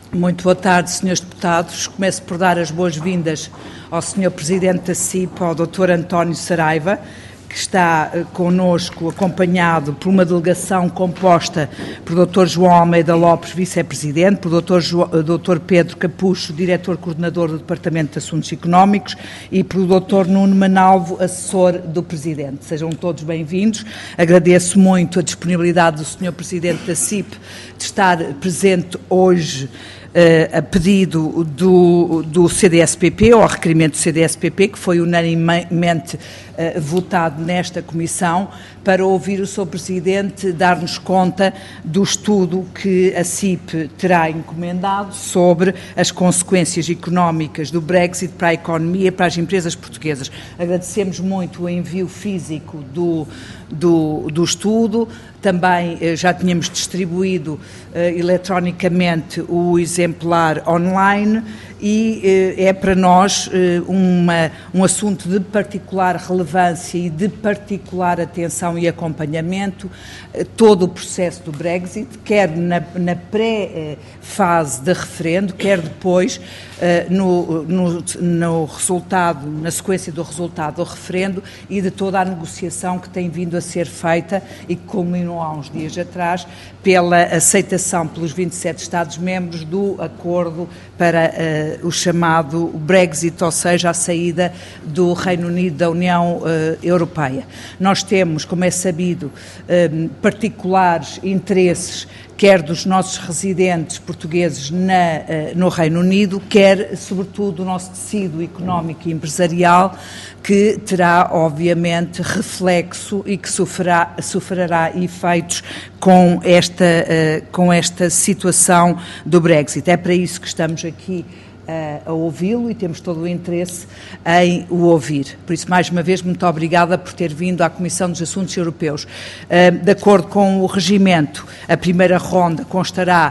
Muito boa tarde, senhores deputados. Começo por dar as boas-vindas ao Sr. Presidente da CIP, ao Dr. António Saraiva, que está connosco acompanhado por uma delegação composta por Dr. João Almeida Lopes, Vice-Presidente, por Dr. Pedro Capucho, Diretor-Coordenador do Departamento de Assuntos Económicos, e por Dr. Nuno Manalvo, Assessor do Presidente. Sejam todos bem-vindos. Agradeço muito a disponibilidade do Sr. Presidente da CIP de estar presente hoje a pedido do CDS-PP, ou a requerimento do CDS-PP, que foi unanimemente votado nesta comissão, para ouvir o Sr. Presidente dar-nos conta do estudo que a CIP terá encomendado sobre as consequências económicas do Brexit para a economia e para as empresas portuguesas. Agradecemos muito o envio físico do estudo. Também já tínhamos distribuído eletronicamente o exemplar online e é para nós um assunto de particular relevância e de particular atenção e acompanhamento todo o processo do Brexit, quer na pré-fase de referendo, quer depois no resultado, na sequência do resultado do referendo e de toda a negociação que tem vindo a ser feita e que culminou há uns dias atrás pela aceitação pelos 27 Estados-membros do acordo para o chamado Brexit, ou seja, a saída do Reino Unido da União Europeia. Nós temos, como é sabido, particulares interesses, quer dos nossos residentes portugueses no Reino Unido, quer, sobretudo, do nosso tecido económico e empresarial, que terá, obviamente, reflexo e que sofrerá efeitos com esta situação do Brexit. É para isso que estamos aqui a ouvi-lo e temos todo o interesse em o ouvir. Por isso, mais uma vez, muito obrigada por ter vindo à Comissão dos Assuntos Europeus. De acordo com o regimento, a primeira ronda constará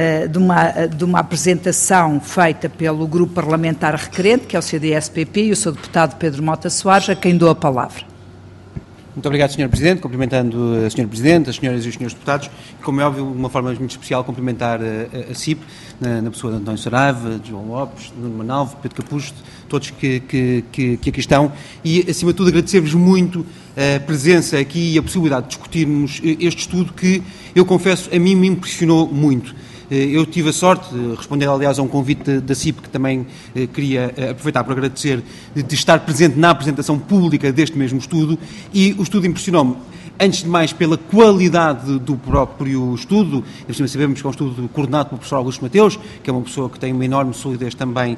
de uma apresentação feita pelo grupo parlamentar requerente, que é o CDS-PP, e o Sr. Deputado Pedro Mota Soares, a quem dou a palavra. Muito obrigado, Sr. Presidente, cumprimentando a Sr. Presidente, as senhoras e os senhores deputados, e, como é óbvio, de uma forma muito especial, cumprimentar a CIP, na pessoa de António Saraiva, de João Lopes, de Nuno Manalvo, Pedro Capucho, todos que aqui estão, e, acima de tudo, agradecer-vos muito a presença aqui e a possibilidade de discutirmos este estudo que, eu confesso, a mim me impressionou muito. Eu tive a sorte, respondendo aliás a um convite da CIP, que também queria aproveitar para agradecer, de estar presente na apresentação pública deste mesmo estudo, e o estudo impressionou-me, antes de mais, pela qualidade do próprio estudo. Sabemos que é um estudo coordenado pelo professor Augusto Mateus, que é uma pessoa que tem uma enorme solidez também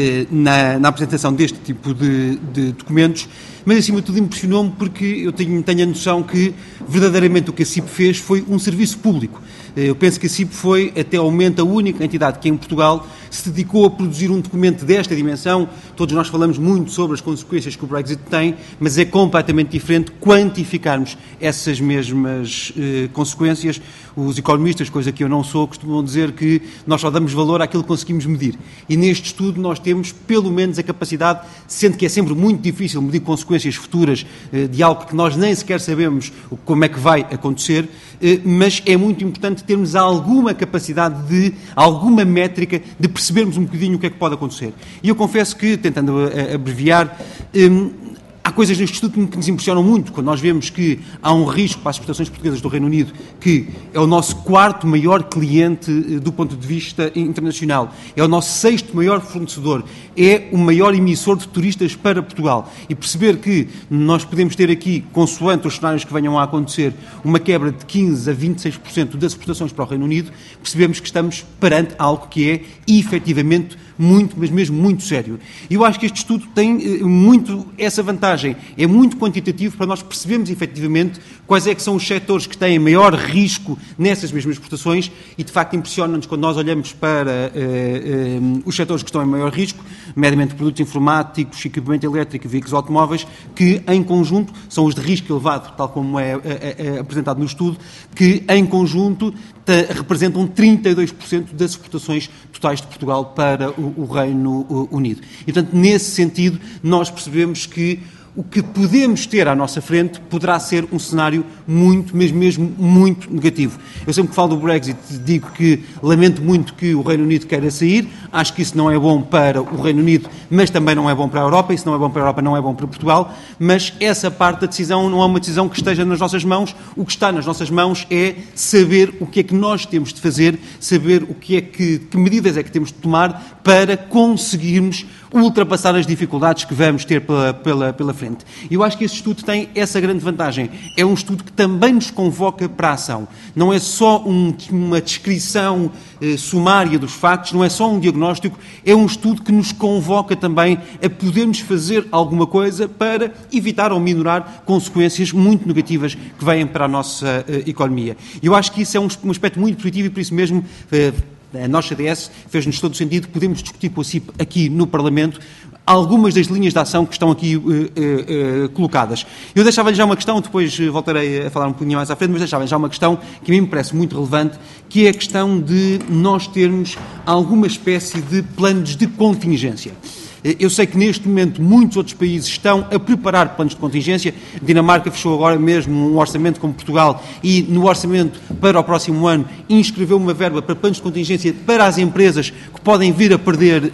na apresentação deste tipo de documentos, mas, acima de tudo, impressionou-me porque eu tenho a noção que, verdadeiramente, o que a CIP fez foi um serviço público. Eu penso que a CIP foi, até ao momento, a única entidade que em Portugal se dedicou a produzir um documento desta dimensão. Todos nós falamos muito sobre as consequências que o Brexit tem, mas é completamente diferente quantificarmos essas mesmas consequências. Os economistas, coisa que eu não sou, costumam dizer que nós só damos valor àquilo que conseguimos medir. E neste estudo nós temos, pelo menos, a capacidade, sendo que é sempre muito difícil medir consequências futuras de algo que nós nem sequer sabemos como é que vai acontecer, mas é muito importante termos alguma capacidade alguma métrica de percebermos um bocadinho o que é que pode acontecer. E eu confesso que, tentando abreviar, há coisas neste estudo que nos impressionam muito, quando nós vemos que há um risco para as exportações portuguesas do Reino Unido, que é o nosso quarto maior cliente do ponto de vista internacional, é o nosso sexto maior fornecedor, é o maior emissor de turistas para Portugal. E perceber que nós podemos ter aqui, consoante os cenários que venham a acontecer, uma quebra de 15% a 26% das exportações para o Reino Unido, percebemos que estamos perante algo que é, efetivamente, muito, mas mesmo muito sério. E eu acho que este estudo tem muito essa vantagem. É muito quantitativo para nós percebermos, efetivamente, quais é que são os setores que têm maior risco nessas mesmas exportações e, de facto, impressiona-nos quando nós olhamos para os setores que estão em maior risco, nomeadamente produtos informáticos, equipamento elétrico e veículos automóveis, que, em conjunto, são os de risco elevado, tal como é apresentado no estudo, que, em conjunto, representam 32% das exportações totais de Portugal para o Reino Unido. E, portanto, nesse sentido, nós percebemos que o que podemos ter à nossa frente poderá ser um cenário muito, mas mesmo muito negativo. Eu sempre que falo do Brexit digo que lamento muito que o Reino Unido queira sair, acho que isso não é bom para o Reino Unido, mas também não é bom para a Europa, isso não é bom para a Europa, não é bom para Portugal, mas essa parte da decisão não é uma decisão que esteja nas nossas mãos, o que está nas nossas mãos é saber o que é que nós temos de fazer, saber o que é que medidas é que temos de tomar para conseguirmos ultrapassar as dificuldades que vamos ter pela frente. E eu acho que esse estudo tem essa grande vantagem. É um estudo que também nos convoca para a ação. Não é só uma descrição sumária dos factos, não é só um diagnóstico, é um estudo que nos convoca também a podermos fazer alguma coisa para evitar ou minorar consequências muito negativas que vêm para a nossa economia. E eu acho que isso é um aspecto muito positivo e por isso mesmo a nossa CDS fez-nos todo o sentido que podemos discutir com a CIP aqui no Parlamento algumas das linhas de ação que estão aqui colocadas. Eu deixava-lhe já uma questão, depois voltarei a falar um pouquinho mais à frente, mas deixava-lhe já uma questão que a mim me parece muito relevante, que é a questão de nós termos alguma espécie de planos de contingência. Eu sei que neste momento muitos outros países estão a preparar planos de contingência. A Dinamarca fechou agora mesmo um orçamento como Portugal e no orçamento para o próximo ano inscreveu uma verba para planos de contingência para as empresas que podem vir a perder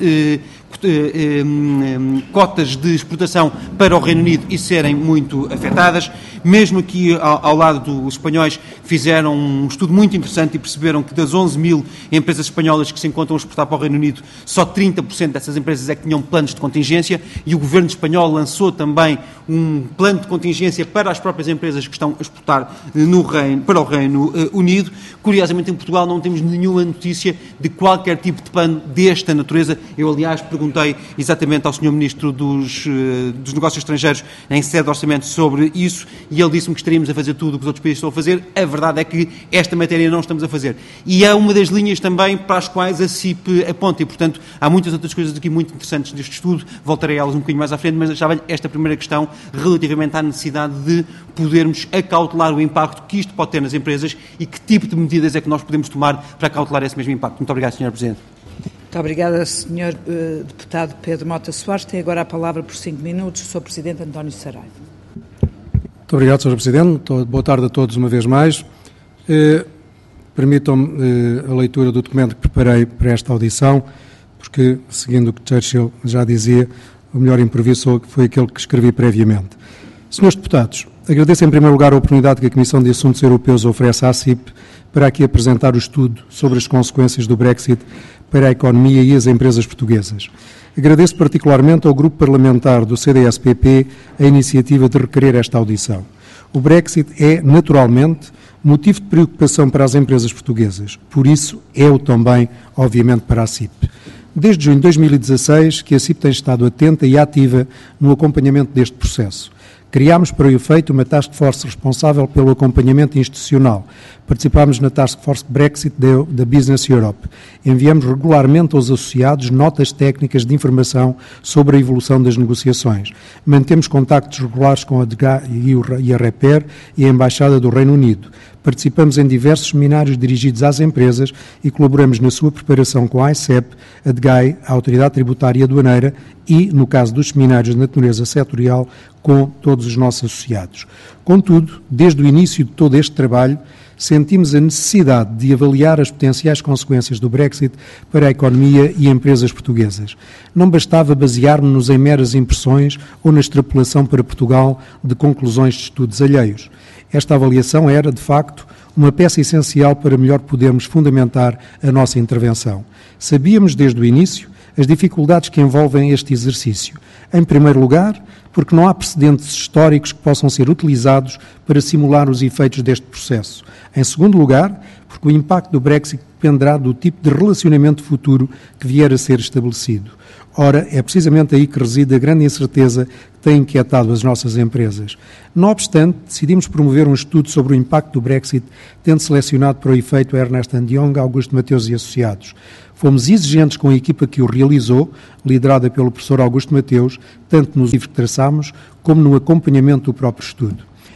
cotas de exportação para o Reino Unido e serem muito afetadas. Mesmo aqui ao lado dos espanhóis fizeram um estudo muito interessante e perceberam que das 11 mil empresas espanholas que se encontram a exportar para o Reino Unido, só 30% dessas empresas é que tinham planos de contingência e o governo espanhol lançou também um plano de contingência para as próprias empresas que estão a exportar para o Reino Unido. Curiosamente, em Portugal não temos nenhuma notícia de qualquer tipo de plano desta natureza. Eu, aliás, perguntei exatamente ao Sr. Ministro dos Negócios Estrangeiros em sede de orçamento sobre isso e ele disse-me que estaríamos a fazer tudo o que os outros países estão a fazer. A verdade é que esta matéria não estamos a fazer. E é uma das linhas também para as quais a CIP aponta e, portanto, há muitas outras coisas aqui muito interessantes deste estudo. Voltarei a elas um bocadinho mais à frente, mas deixava-lhe esta primeira questão relativamente à necessidade de podermos acautelar o impacto que isto pode ter nas empresas e que tipo de medidas é que nós podemos tomar para acautelar esse mesmo impacto. Muito obrigado, Sr. Presidente. Muito obrigada, Sr. Deputado Pedro Mota Soares. Tem agora a palavra por 5 minutos o Sr. Presidente António Saraiva. Muito obrigado, Sr. Presidente. Boa tarde a todos uma vez mais. Permitam-me a leitura do documento que preparei para esta audição, porque, seguindo o que Churchill já dizia, o melhor improviso foi aquele que escrevi previamente. Senhores deputados, agradeço em primeiro lugar a oportunidade que a Comissão de Assuntos Europeus oferece à CIP para aqui apresentar o estudo sobre as consequências do Brexit para a economia e as empresas portuguesas. Agradeço particularmente ao Grupo Parlamentar do CDS-PP a iniciativa de requerer esta audição. O Brexit é, naturalmente, motivo de preocupação para as empresas portuguesas. Por isso, é-o também, obviamente, para a CIP. Desde junho de 2016 que a CIP tem estado atenta e ativa no acompanhamento deste processo. Criámos para o efeito uma task force responsável pelo acompanhamento institucional. Participámos na task force Brexit da Business Europe. Enviamos regularmente aos associados notas técnicas de informação sobre a evolução das negociações. Mantemos contactos regulares com a DGA e a REPER e a Embaixada do Reino Unido. Participamos em diversos seminários dirigidos às empresas e colaboramos na sua preparação com a AICEP, a DGAI, a Autoridade Tributária e Aduaneira e, no caso dos seminários de natureza setorial, com todos os nossos associados. Contudo, desde o início de todo este trabalho, sentimos a necessidade de avaliar as potenciais consequências do Brexit para a economia e empresas portuguesas. Não bastava basear-nos em meras impressões ou na extrapolação para Portugal de conclusões de estudos alheios. Esta avaliação era, de facto, uma peça essencial para melhor podermos fundamentar a nossa intervenção. Sabíamos desde o início as dificuldades que envolvem este exercício. Em primeiro lugar, porque não há precedentes históricos que possam ser utilizados para simular os efeitos deste processo. Em segundo lugar, porque o impacto do Brexit dependerá do tipo de relacionamento futuro que vier a ser estabelecido. Ora, é precisamente aí que reside a grande incerteza que tem inquietado as nossas empresas. Não obstante, decidimos promover um estudo sobre o impacto do Brexit, tendo selecionado para o efeito Ernest & Young, Augusto Mateus e Associados. Fomos exigentes com a equipa que o realizou, liderada pelo professor Augusto Mateus, tanto nos livros que traçámos, como no acompanhamento do próprio estudo.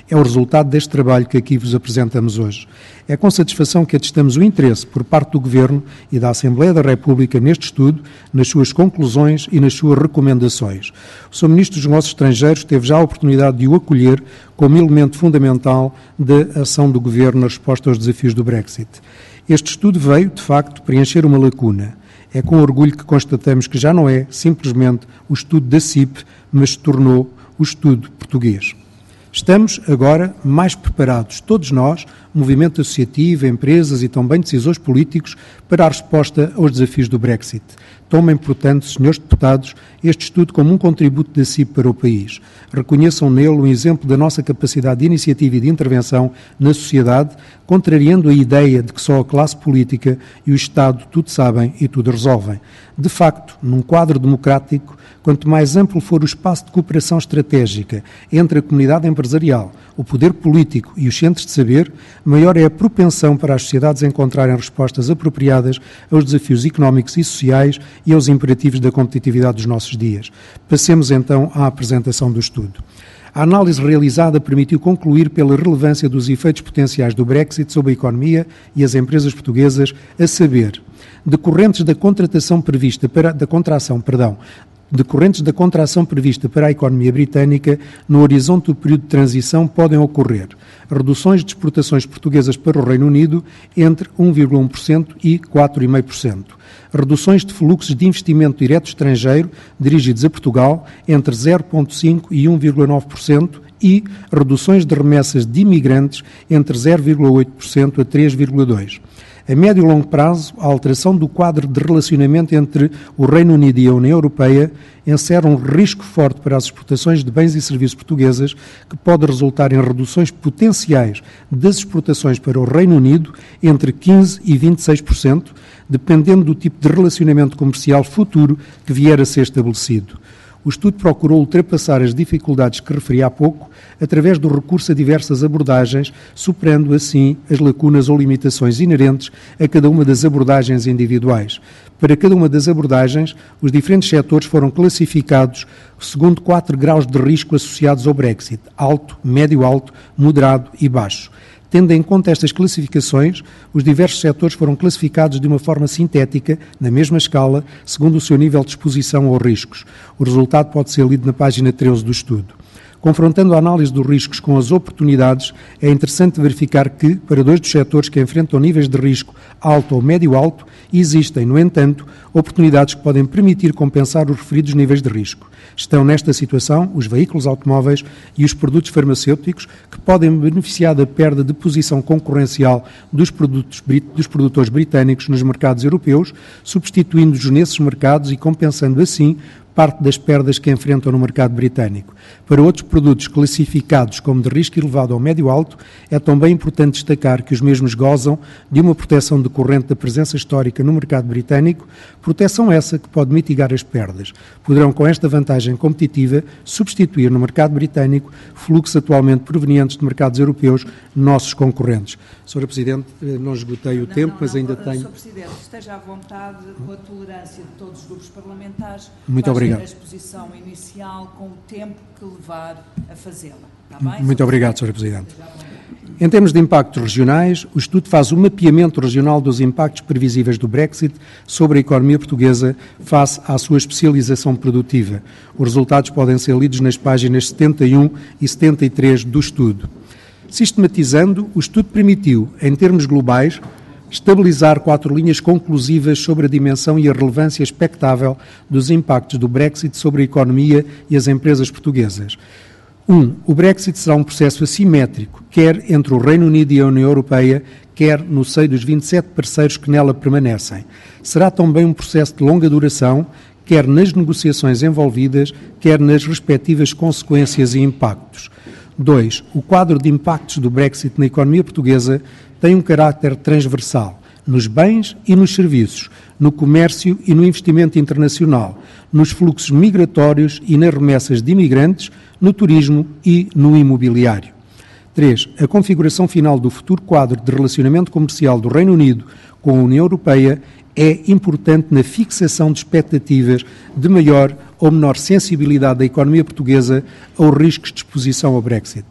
É o resultado deste trabalho que aqui vos apresentamos hoje. É com satisfação que atestamos o interesse por parte do Governo e da Assembleia da República neste estudo, nas suas conclusões e nas suas recomendações. O Sr. Ministro dos Negócios Estrangeiros teve já a oportunidade de o acolher como elemento fundamental da ação do Governo na resposta aos desafios do Brexit. Este estudo veio, de facto, preencher uma lacuna. É com orgulho que constatamos que já não é simplesmente o estudo da CIP, mas se tornou o estudo português. Estamos agora mais preparados, todos nós, movimento associativo, empresas e também decisores políticos, para a resposta aos desafios do Brexit. Tomem, portanto, senhores deputados, este estudo como um contributo da CIP para o país. Reconheçam nele um exemplo da nossa capacidade de iniciativa e de intervenção na sociedade, contrariando a ideia de que só a classe política e o Estado tudo sabem e tudo resolvem. De facto, num quadro democrático, quanto mais amplo for o espaço de cooperação estratégica entre a comunidade empresarial, o poder político e os centros de saber, maior é a propensão para as sociedades encontrarem respostas apropriadas aos desafios económicos e sociais e aos imperativos da competitividade dos nossos dias. Passemos então à apresentação do estudo. A análise realizada permitiu concluir pela relevância dos efeitos potenciais do Brexit sobre a economia e as empresas portuguesas, a saber, decorrentes da contração prevista para a economia britânica, no horizonte do período de transição podem ocorrer reduções de exportações portuguesas para o Reino Unido entre 1,1% e 4,5%. Reduções de fluxos de investimento direto estrangeiro dirigidos a Portugal entre 0,5% e 1,9% e reduções de remessas de imigrantes entre 0,8% a 3,2%. A médio e longo prazo, a alteração do quadro de relacionamento entre o Reino Unido e a União Europeia encerra um risco forte para as exportações de bens e serviços portuguesas, que pode resultar em reduções potenciais das exportações para o Reino Unido entre 15% e 26%, dependendo do tipo de relacionamento comercial futuro que vier a ser estabelecido. O estudo procurou ultrapassar as dificuldades que referi há pouco através do recurso a diversas abordagens, superando assim as lacunas ou limitações inerentes a cada uma das abordagens individuais. Para cada uma das abordagens, os diferentes setores foram classificados segundo 4 graus de risco associados ao Brexit: alto, médio-alto, moderado e baixo. Tendo em conta estas classificações, os diversos setores foram classificados de uma forma sintética, na mesma escala, segundo o seu nível de exposição aos riscos. O resultado pode ser lido na página 13 do estudo. Confrontando a análise dos riscos com as oportunidades, é interessante verificar que, para 2 dos setores que enfrentam níveis de risco alto ou médio-alto, existem, no entanto, oportunidades que podem permitir compensar os referidos níveis de risco. Estão nesta situação os veículos automóveis e os produtos farmacêuticos, que podem beneficiar da perda de posição concorrencial dos produtores britânicos nos mercados europeus, substituindo-os nesses mercados e compensando assim parte das perdas que enfrentam no mercado britânico. Para outros produtos classificados como de risco elevado ou médio-alto, é também importante destacar que os mesmos gozam de uma proteção decorrente da presença histórica no mercado britânico, proteção essa que pode mitigar as perdas. Poderão, com esta vantagem competitiva, substituir no mercado britânico fluxos atualmente provenientes de mercados europeus, nossos concorrentes. Sra. Presidente, não esgotei o tempo, mas ainda tenho... Sr. Presidente, esteja à vontade com a tolerância de todos os grupos parlamentares. Muito obrigado. A exposição inicial com o tempo que levar a fazê-la. Está bem? Muito obrigado, Sra. Presidente. Em termos de impactos regionais, o estudo faz o mapeamento regional dos impactos previsíveis do Brexit sobre a economia portuguesa face à sua especialização produtiva. Os resultados podem ser lidos nas páginas 71 e 73 do estudo. Sistematizando, o estudo permitiu, em termos globais, estabilizar 4 linhas conclusivas sobre a dimensão e a relevância expectável dos impactos do Brexit sobre a economia e as empresas portuguesas. 1. O Brexit será um processo assimétrico, quer entre o Reino Unido e a União Europeia, quer no seio dos 27 parceiros que nela permanecem. Será também um processo de longa duração, quer nas negociações envolvidas, quer nas respectivas consequências e impactos. 2. O quadro de impactos do Brexit na economia portuguesa tem um caráter transversal, nos bens e nos serviços, no comércio e no investimento internacional, nos fluxos migratórios e nas remessas de imigrantes, no turismo e no imobiliário. 3. A configuração final do futuro quadro de relacionamento comercial do Reino Unido com a União Europeia é importante na fixação de expectativas de maior ou menor sensibilidade da economia portuguesa aos riscos de exposição ao Brexit.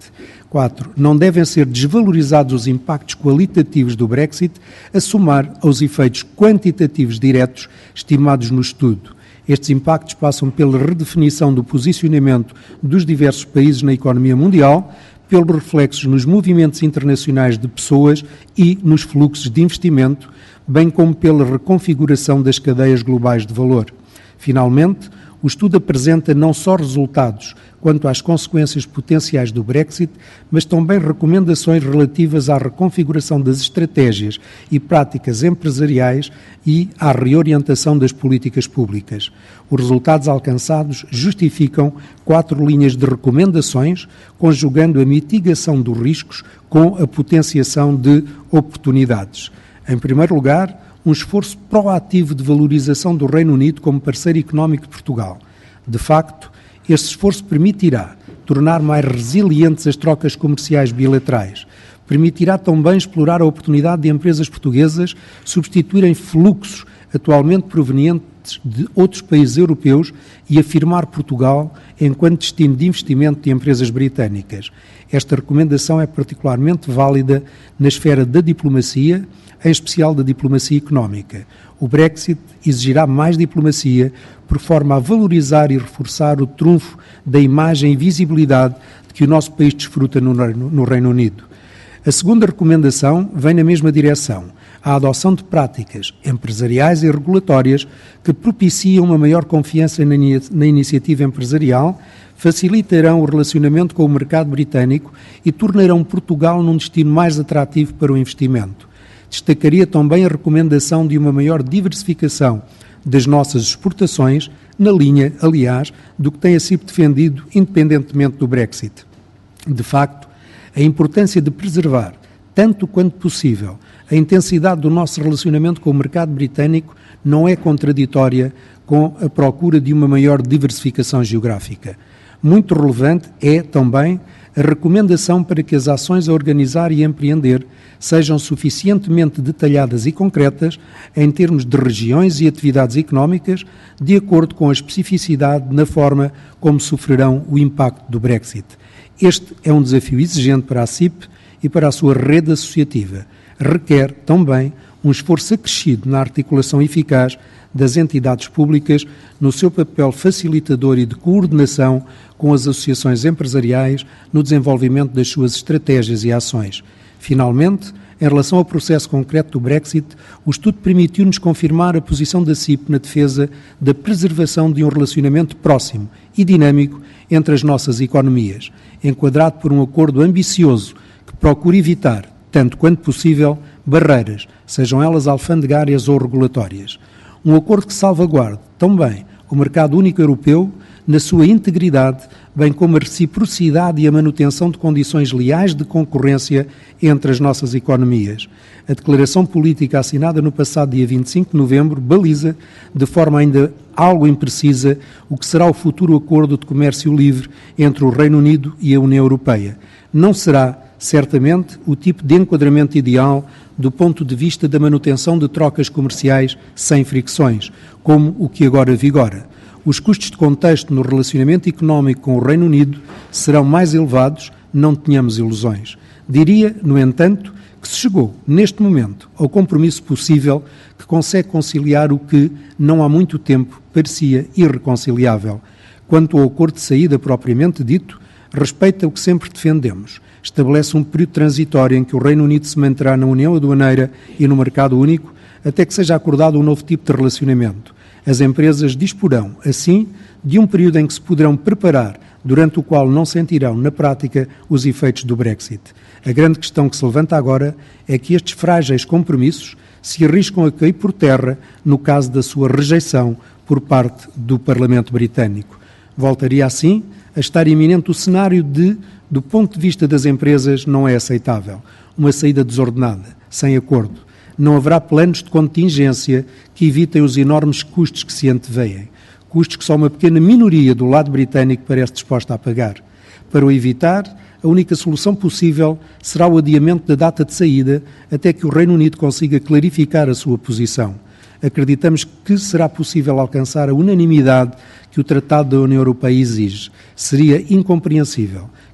4. Não devem ser desvalorizados os impactos qualitativos do Brexit a somar aos efeitos quantitativos diretos estimados no estudo. Estes impactos passam pela redefinição do posicionamento dos diversos países na economia mundial, pelos reflexos nos movimentos internacionais de pessoas e nos fluxos de investimento, bem como pela reconfiguração das cadeias globais de valor. Finalmente, o estudo apresenta não só resultados quanto às consequências potenciais do Brexit, mas também recomendações relativas à reconfiguração das estratégias e práticas empresariais e à reorientação das políticas públicas. Os resultados alcançados justificam 4 linhas de recomendações, conjugando a mitigação dos riscos com a potenciação de oportunidades. Em primeiro lugar, um esforço proativo de valorização do Reino Unido como parceiro económico de Portugal. De facto, este esforço permitirá tornar mais resilientes as trocas comerciais bilaterais, permitirá também explorar a oportunidade de empresas portuguesas substituírem fluxos atualmente provenientes de outros países europeus e afirmar Portugal enquanto destino de investimento de empresas britânicas. Esta recomendação é particularmente válida na esfera da diplomacia, em especial da diplomacia económica. O Brexit exigirá mais diplomacia, por forma a valorizar e reforçar o trunfo da imagem e visibilidade de que o nosso país desfruta no Reino Unido. A segunda recomendação vem na mesma direção, a adoção de práticas empresariais e regulatórias que propiciam uma maior confiança na iniciativa empresarial, facilitarão o relacionamento com o mercado britânico e tornarão Portugal num destino mais atrativo para o investimento. Destacaria também a recomendação de uma maior diversificação das nossas exportações, na linha, aliás, do que tenha sido defendido independentemente do Brexit. De facto, a importância de preservar, tanto quanto possível, a intensidade do nosso relacionamento com o mercado britânico não é contraditória com a procura de uma maior diversificação geográfica. Muito relevante é também a recomendação para que as ações a organizar e a empreender sejam suficientemente detalhadas e concretas em termos de regiões e atividades económicas, de acordo com a especificidade na forma como sofrerão o impacto do Brexit. Este é um desafio exigente para a CIP e para a sua rede associativa. Requer também um esforço acrescido na articulação eficaz das entidades públicas no seu papel facilitador e de coordenação com as associações empresariais no desenvolvimento das suas estratégias e ações. Finalmente, em relação ao processo concreto do Brexit, o estudo permitiu-nos confirmar a posição da CIP na defesa da preservação de um relacionamento próximo e dinâmico entre as nossas economias, enquadrado por um acordo ambicioso que procura evitar, tanto quanto possível, barreiras, sejam elas alfandegárias ou regulatórias. Um acordo que salvaguarde também o mercado único europeu na sua integridade, bem como a reciprocidade e a manutenção de condições leais de concorrência entre as nossas economias. A declaração política assinada no passado dia 25 de novembro baliza, de forma ainda algo imprecisa, o que será o futuro acordo de comércio livre entre o Reino Unido e a União Europeia. Não será, certamente, o tipo de enquadramento ideal do ponto de vista da manutenção de trocas comerciais sem fricções, como o que agora vigora. Os custos de contexto no relacionamento económico com o Reino Unido serão mais elevados, não tenhamos ilusões. Diria, no entanto, que se chegou, neste momento, ao compromisso possível que consegue conciliar o que, não há muito tempo, parecia irreconciliável. Quanto ao acordo de saída propriamente dito, respeita o que sempre defendemos. Estabelece um período transitório em que o Reino Unido se manterá na União Aduaneira e no mercado único, até que seja acordado um novo tipo de relacionamento. As empresas disporão, assim, de um período em que se poderão preparar, durante o qual não sentirão, na prática, os efeitos do Brexit. A grande questão que se levanta agora é que estes frágeis compromissos se arriscam a cair por terra no caso da sua rejeição por parte do Parlamento Britânico. Voltaria, assim, a estar iminente o cenário de, do ponto de vista das empresas, não é aceitável. Uma saída desordenada, sem acordo. Não haverá planos de contingência que evitem os enormes custos que se anteveem. Custos que só uma pequena minoria do lado britânico parece disposta a pagar. Para o evitar, a única solução possível será o adiamento da data de saída até que o Reino Unido consiga clarificar a sua posição. Acreditamos que será possível alcançar a unanimidade que o Tratado da União Europeia exige. Seria incompreensível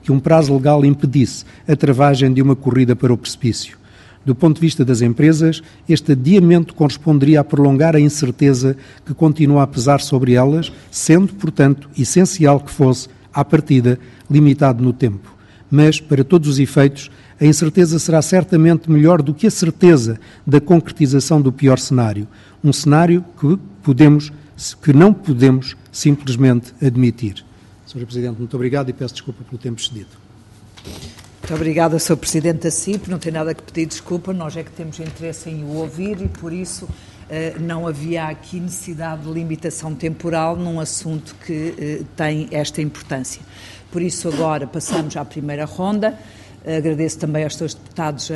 que um prazo legal impedisse a travagem de uma corrida para o precipício. Do ponto de vista das empresas, este adiamento corresponderia a prolongar a incerteza que continua a pesar sobre elas, sendo, portanto, essencial que fosse, à partida, limitado no tempo. Mas, para todos os efeitos, a incerteza será certamente melhor do que a certeza da concretização do pior cenário. Um cenário que não podemos simplesmente admitir. Sr. Presidente, muito obrigado e peço desculpa pelo tempo excedido. Muito obrigada, Sr. Presidente da CIP. Não tem nada que pedir desculpa, nós é que temos interesse em o ouvir e, por isso, não havia aqui necessidade de limitação temporal num assunto que tem esta importância. Por isso, agora passamos à primeira ronda. Agradeço também aos seus deputados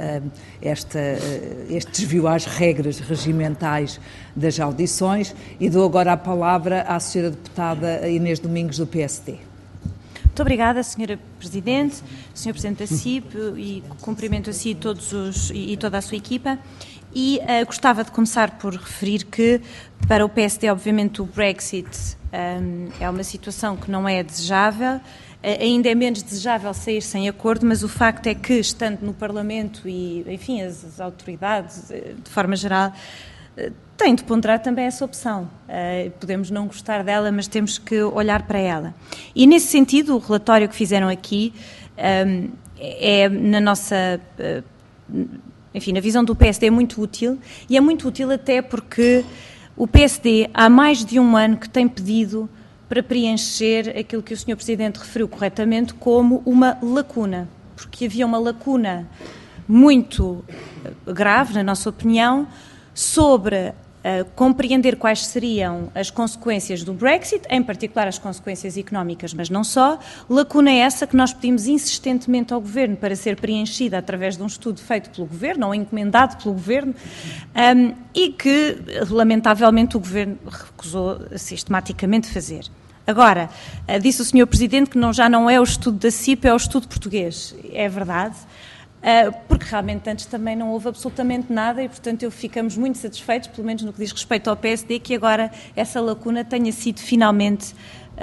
este desvio às regras regimentais das audições e dou agora a palavra à Sra. Deputada Inês Domingos, do PSD. Muito obrigada, Sra. Presidente, Sr. Presidente da CIP, e cumprimento a si e toda a sua equipa. E gostava de começar por referir que, para o PSD, obviamente, o Brexit é uma situação que não é desejável. Ainda é menos desejável sair sem acordo, mas o facto é que, estando no Parlamento e, enfim, as autoridades, de forma geral, têm de ponderar também essa opção. Podemos não gostar dela, mas temos que olhar para ela. E, nesse sentido, o relatório que fizeram aqui é, na nossa... enfim, na visão do PSD, é muito útil, e é muito útil até porque o PSD, há mais de um ano que tem pedido para preencher aquilo que o Sr. Presidente referiu corretamente como uma lacuna, porque havia uma lacuna muito grave, na nossa opinião, sobre compreender quais seriam as consequências do Brexit, em particular as consequências económicas, mas não só. Lacuna essa que nós pedimos insistentemente ao Governo para ser preenchida através de um estudo feito pelo Governo, ou encomendado pelo Governo, e que, lamentavelmente, o Governo recusou sistematicamente fazer. Agora, disse o Sr. Presidente que já não é o estudo da CIP, é o estudo português. É verdade. Porque realmente antes também não houve absolutamente nada e, portanto, ficamos muito satisfeitos, pelo menos no que diz respeito ao PSD, que agora essa lacuna tenha sido finalmente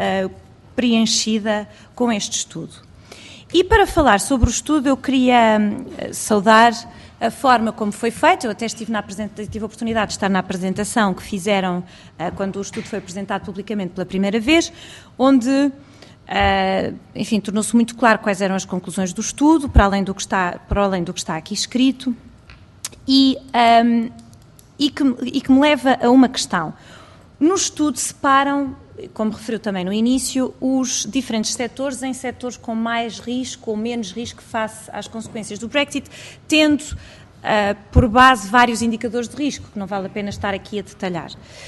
preenchida com este estudo. E para falar sobre o estudo, eu queria saudar a forma como foi feito. Eu até tive a oportunidade de estar na apresentação que fizeram quando o estudo foi apresentado publicamente pela primeira vez, onde... enfim, tornou-se muito claro quais eram as conclusões do estudo, para além do que está aqui escrito, e que me leva a uma questão. No estudo separam, como referiu também no início, os diferentes setores em setores com mais risco ou menos risco face às consequências do Brexit, tendo por base vários indicadores de risco, que não vale a pena estar aqui a detalhar.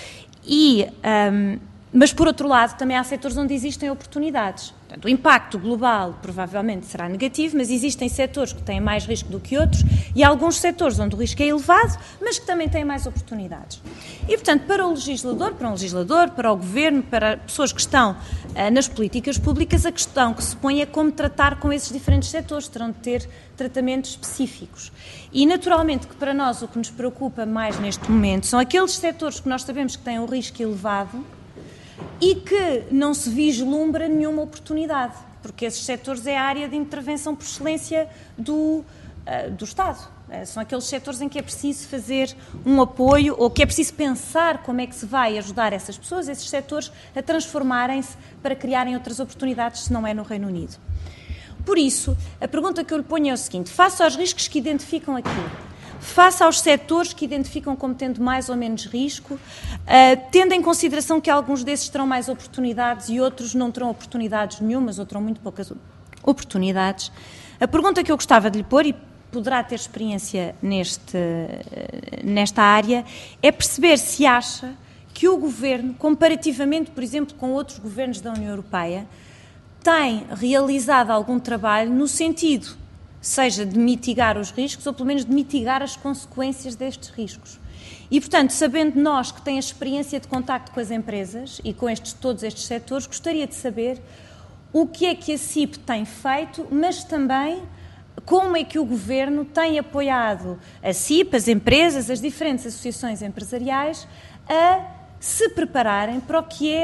Mas, por outro lado, também há setores onde existem oportunidades. Portanto, o impacto global provavelmente será negativo, mas existem setores que têm mais risco do que outros e há alguns setores onde o risco é elevado, mas que também têm mais oportunidades. E, portanto, para um legislador, para o Governo, para pessoas que estão nas políticas públicas, a questão que se põe é como tratar com esses diferentes setores, terão de ter tratamentos específicos. E, naturalmente, que para nós o que nos preocupa mais neste momento são aqueles setores que nós sabemos que têm um risco elevado e que não se vislumbra nenhuma oportunidade, porque esses setores é a área de intervenção por excelência do Estado. São aqueles setores em que é preciso fazer um apoio ou que é preciso pensar como é que se vai ajudar essas pessoas, esses setores, a transformarem-se para criarem outras oportunidades, se não é no Reino Unido. Por isso, a pergunta que eu lhe ponho é o seguinte: face aos riscos que identificam aqui, face aos setores que identificam como tendo mais ou menos risco, tendo em consideração que alguns desses terão mais oportunidades e outros não terão oportunidades nenhumas ou terão muito poucas oportunidades, a pergunta que eu gostava de lhe pôr, e poderá ter experiência nesta área, é perceber se acha que o Governo, comparativamente, por exemplo, com outros governos da União Europeia, tem realizado algum trabalho no sentido, seja de mitigar os riscos ou pelo menos de mitigar as consequências destes riscos. E, portanto, sabendo nós que tem a experiência de contacto com as empresas e com todos estes setores, gostaria de saber o que é que a CIP tem feito, mas também como é que o Governo tem apoiado a CIP, as empresas, as diferentes associações empresariais, a se prepararem para o que é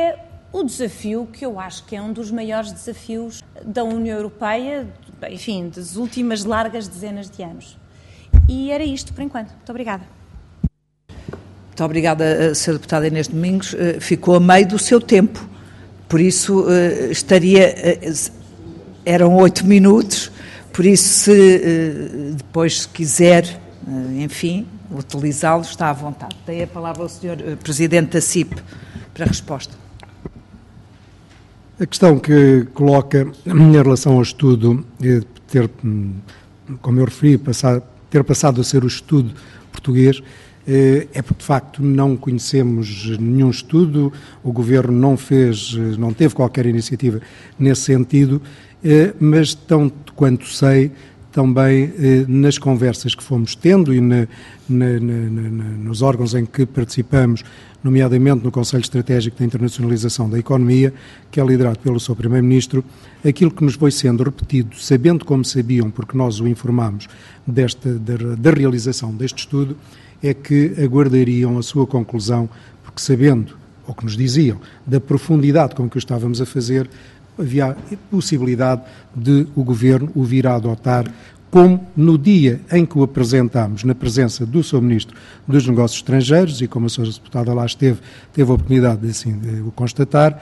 o desafio que eu acho que é um dos maiores desafios da União Europeia, enfim, das últimas largas dezenas de anos. E era isto por enquanto. Muito obrigada. Muito obrigada, Sra. Deputada Inês Domingos. Ficou a meio do seu tempo, por isso eram 8 minutos, por isso se depois se quiser, enfim, utilizá-lo, está à vontade. Dei a palavra ao Sr. Presidente da CIP para a resposta. A questão que coloca em relação ao estudo, como eu referi, ter passado a ser o estudo português, é porque de facto não conhecemos nenhum estudo, o Governo não teve qualquer iniciativa nesse sentido, mas tanto quanto sei, também nas conversas que fomos tendo e nos órgãos em que participamos, nomeadamente no Conselho Estratégico da Internacionalização da Economia, que é liderado pelo Sr. Primeiro-Ministro, aquilo que nos foi sendo repetido, sabendo como sabiam, porque nós o informámos da realização deste estudo, é que aguardariam a sua conclusão, porque sabendo, ou que nos diziam, da profundidade com que o estávamos a fazer, havia a possibilidade de o Governo o vir a adotar, como no dia em que o apresentámos, na presença do Sr. Ministro dos Negócios Estrangeiros, e como a Sra. Deputada lá teve a oportunidade de o constatar,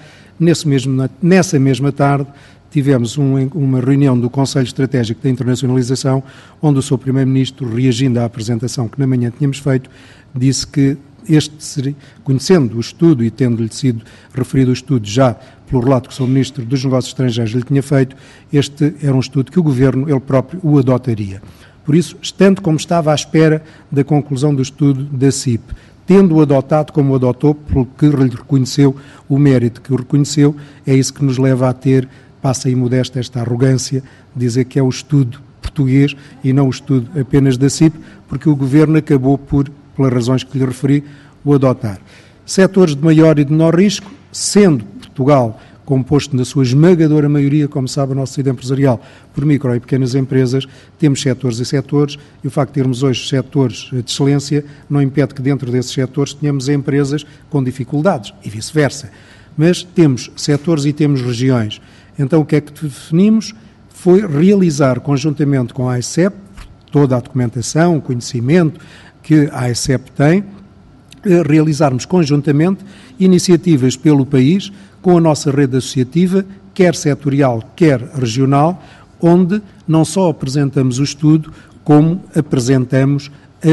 nessa mesma tarde tivemos uma reunião do Conselho Estratégico da Internacionalização, onde o Sr. Primeiro-Ministro, reagindo à apresentação que na manhã tínhamos feito, disse que conhecendo o estudo e tendo-lhe sido referido o estudo já pelo relato que o Sr. Ministro dos Negócios Estrangeiros lhe tinha feito, este era um estudo que o Governo, ele próprio, o adotaria. Por isso, estando como estava à espera da conclusão do estudo da CIP, tendo-o adotado como o adotou, porque lhe reconheceu o mérito que o reconheceu, é isso que nos leva a ter, passa aí modesta esta arrogância, dizer que é o estudo português e não o estudo apenas da CIP, porque o Governo acabou pelas razões que lhe referi, o adotar. Setores de maior e de menor risco, sendo Portugal composto na sua esmagadora maioria, como sabe, o nosso tecido empresarial, por micro e pequenas empresas, temos setores e setores, e o facto de termos hoje setores de excelência não impede que dentro desses setores tenhamos empresas com dificuldades, e vice-versa. Mas temos setores e temos regiões. Então o que é que definimos? Foi realizar, conjuntamente com a AICEP, toda a documentação, o conhecimento que a AICEP tem, realizarmos conjuntamente iniciativas pelo país, com a nossa rede associativa, quer setorial, quer regional, onde não só apresentamos o estudo, como apresentamos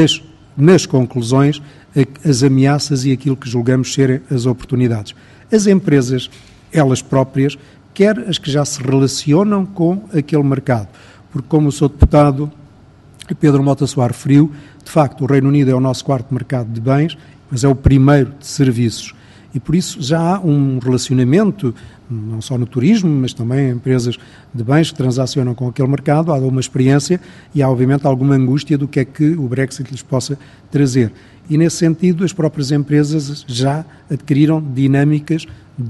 nas conclusões as ameaças e aquilo que julgamos serem as oportunidades. As empresas, elas próprias, quer as que já se relacionam com aquele mercado, porque como o Sr. Deputado Pedro Mota Soares referiu, de facto o Reino Unido é o nosso quarto mercado de bens, mas é o primeiro de serviços. E por isso já há um relacionamento, não só no turismo, mas também em empresas de bens que transacionam com aquele mercado, há uma experiência e há obviamente alguma angústia do que é que o Brexit lhes possa trazer. E nesse sentido as próprias empresas já adquiriram dinâmicas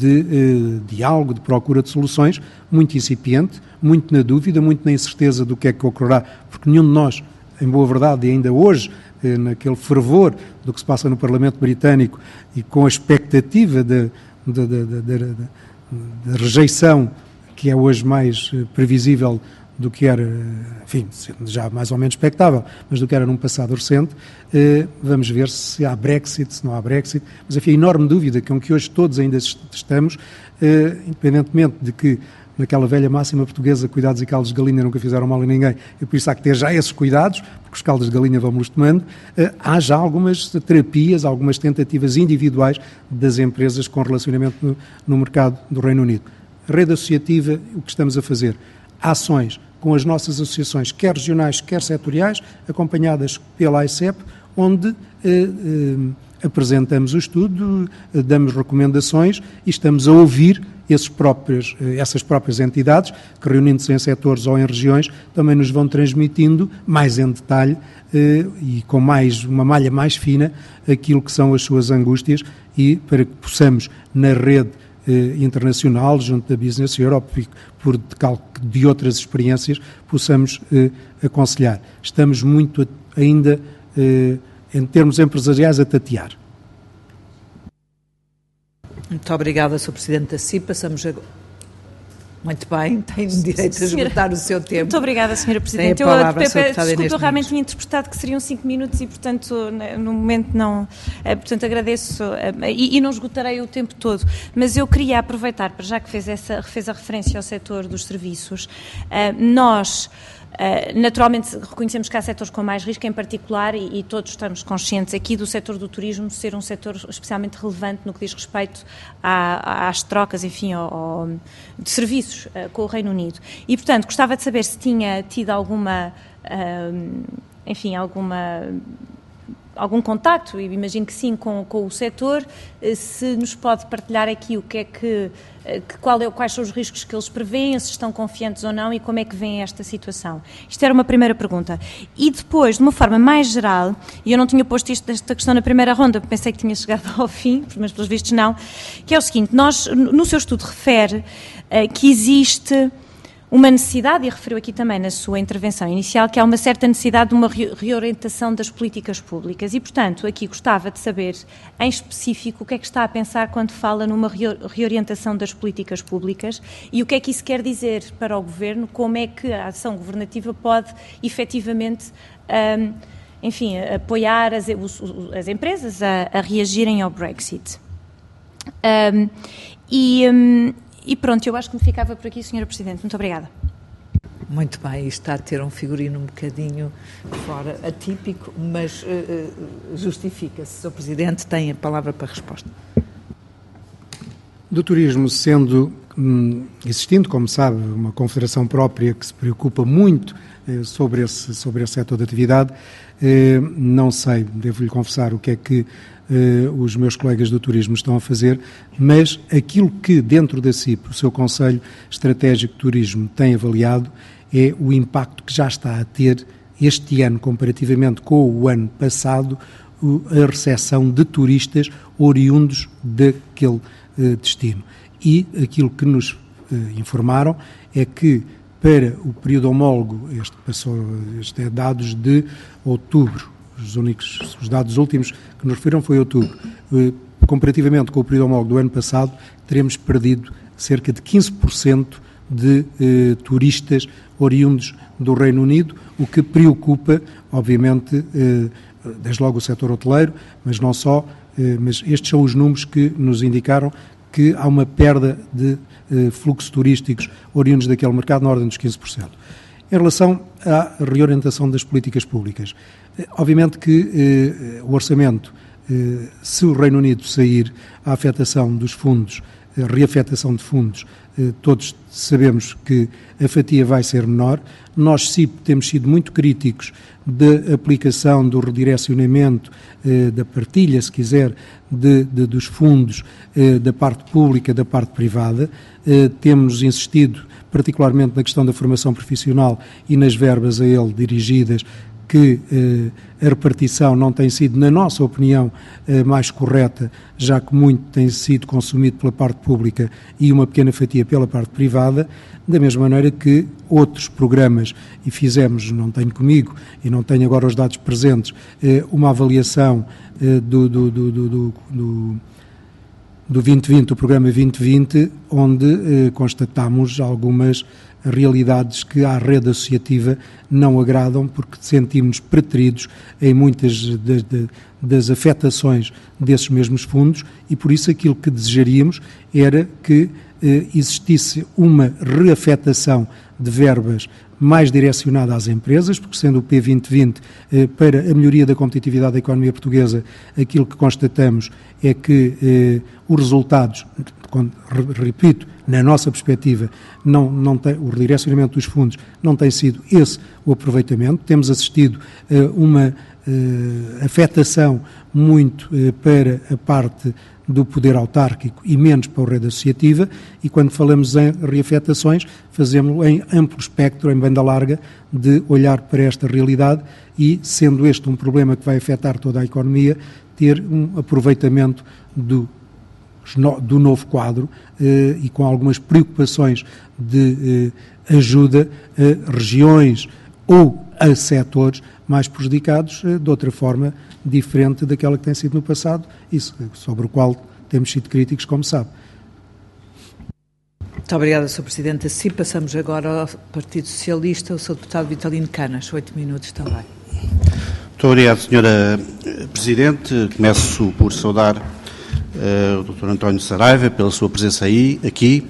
de diálogo, de procura de soluções, muito incipiente, muito na dúvida, muito na incerteza do que é que ocorrerá, porque nenhum de nós, em boa verdade, e ainda hoje, naquele fervor do que se passa no Parlamento Britânico e com a expectativa de rejeição, que é hoje mais previsível do que era, enfim, já mais ou menos expectável, mas do que era num passado recente, vamos ver se há Brexit, se não há Brexit, mas enfim, a enorme dúvida com que hoje todos ainda estamos, independentemente de que naquela velha máxima portuguesa, cuidados e caldos de galinha nunca fizeram mal a ninguém, e por isso há que ter já esses cuidados, porque os caldos de galinha vamos-los tomando, há já algumas terapias, algumas tentativas individuais das empresas com relacionamento no mercado do Reino Unido. A rede associativa, o que estamos a fazer? Ações com as nossas associações, quer regionais, quer setoriais, acompanhadas pela AICEP, onde apresentamos o estudo, damos recomendações e estamos a ouvir essas próprias entidades, que reunindo-se em setores ou em regiões, também nos vão transmitindo mais em detalhe e com uma malha mais fina aquilo que são as suas angústias e para que possamos, na rede internacional, junto da Business Europe e por decalque de outras experiências, possamos aconselhar. Estamos muito ainda, em termos empresariais, a tatear. Muito obrigada, Sr. Presidente da CIP. Passamos agora. Muito bem, tem direito a esgotar o seu tempo. Muito obrigada, Sra. Presidente. Eu realmente tinha interpretado que seriam 5 minutos e, portanto, no momento não... Portanto, agradeço e não esgotarei o tempo todo, mas eu queria aproveitar, para já que fez a referência ao setor dos serviços, nós... naturalmente reconhecemos que há setores com mais risco, em particular, e todos estamos conscientes aqui do setor do turismo ser um setor especialmente relevante no que diz respeito às trocas, enfim, de serviços com o Reino Unido. E, portanto, gostava de saber se tinha tido algum contacto, e imagino que sim, com o setor, se nos pode partilhar aqui o que é quais são os riscos que eles prevêem, se estão confiantes ou não e como é que vem esta situação. Isto era uma primeira pergunta. E depois, de uma forma mais geral, e eu não tinha posto esta questão na primeira ronda, pensei que tinha chegado ao fim, mas pelos vistos não, que é o seguinte, nós, no seu estudo refere que existe uma necessidade, e referiu aqui também na sua intervenção inicial, que há uma certa necessidade de uma reorientação das políticas públicas e, portanto, aqui gostava de saber, em específico, o que é que está a pensar quando fala numa reorientação das políticas públicas e o que é que isso quer dizer para o Governo, como é que a ação governativa pode, efetivamente, apoiar as empresas a reagirem ao Brexit. E pronto, eu acho que me ficava por aqui, Sra. Presidente. Muito obrigada. Muito bem, isto está a ter um figurino um bocadinho fora, atípico, mas justifica-se. Sr. Presidente, tem a palavra para a resposta. Do turismo, existindo, como sabe, uma confederação própria que se preocupa muito sobre esse setor de atividade, não sei, devo-lhe confessar o que é que os meus colegas do turismo estão a fazer, mas aquilo que dentro da CIP, o seu Conselho Estratégico de Turismo, tem avaliado é o impacto que já está a ter este ano, comparativamente com o ano passado, a recepção de turistas oriundos daquele destino. E aquilo que nos informaram é que para o período homólogo, este é dados de outubro, os dados últimos que nos referiram foi outubro, comparativamente com o período homólogo do ano passado, teremos perdido cerca de 15% de turistas oriundos do Reino Unido, o que preocupa, obviamente, desde logo o setor hoteleiro, mas não só, mas estes são os números que nos indicaram que há uma perda de fluxos turísticos oriundos daquele mercado na ordem dos 15%. Em relação à reorientação das políticas públicas, obviamente que o orçamento, se o Reino Unido sair, a afetação dos fundos, a reafetação de fundos, todos sabemos que a fatia vai ser menor. Nós, CIP, temos sido muito críticos da aplicação, do redirecionamento, da partilha, se quiser, dos fundos da parte pública, da parte privada. Temos insistido particularmente na questão da formação profissional e nas verbas a ele dirigidas, que a repartição não tem sido, na nossa opinião, mais correta, já que muito tem sido consumido pela parte pública e uma pequena fatia pela parte privada, da mesma maneira que outros programas, e fizemos, não tenho comigo e não tenho agora os dados presentes, uma avaliação do 2020, o programa 2020, onde constatamos algumas realidades que à rede associativa não agradam, porque sentimos preteridos em muitas das afetações desses mesmos fundos e por isso aquilo que desejaríamos era que existisse uma reafetação de verbas mais direcionada às empresas, porque sendo o P2020 para a melhoria da competitividade da economia portuguesa, aquilo que constatamos é que os resultados, repito, na nossa perspectiva, não tem, o redirecionamento dos fundos não tem sido esse o aproveitamento. Temos assistido a uma afetação muito para a parte do poder autárquico e menos para a rede associativa, e quando falamos em reafetações, fazemos-lo em amplo espectro, em banda larga, de olhar para esta realidade e, sendo este um problema que vai afetar toda a economia, ter um aproveitamento do novo quadro e com algumas preocupações de ajuda a regiões ou a setores mais prejudicados de outra forma diferente daquela que tem sido no passado e sobre o qual temos sido críticos, como sabe. Muito obrigada, Sr. Presidente. Assim passamos agora ao Partido Socialista, o Sr. Deputado Vitalino Canas, 8 minutos também. Muito obrigado, Sra. Presidente. Começo por saudar o Dr. António Saraiva pela sua presença aqui,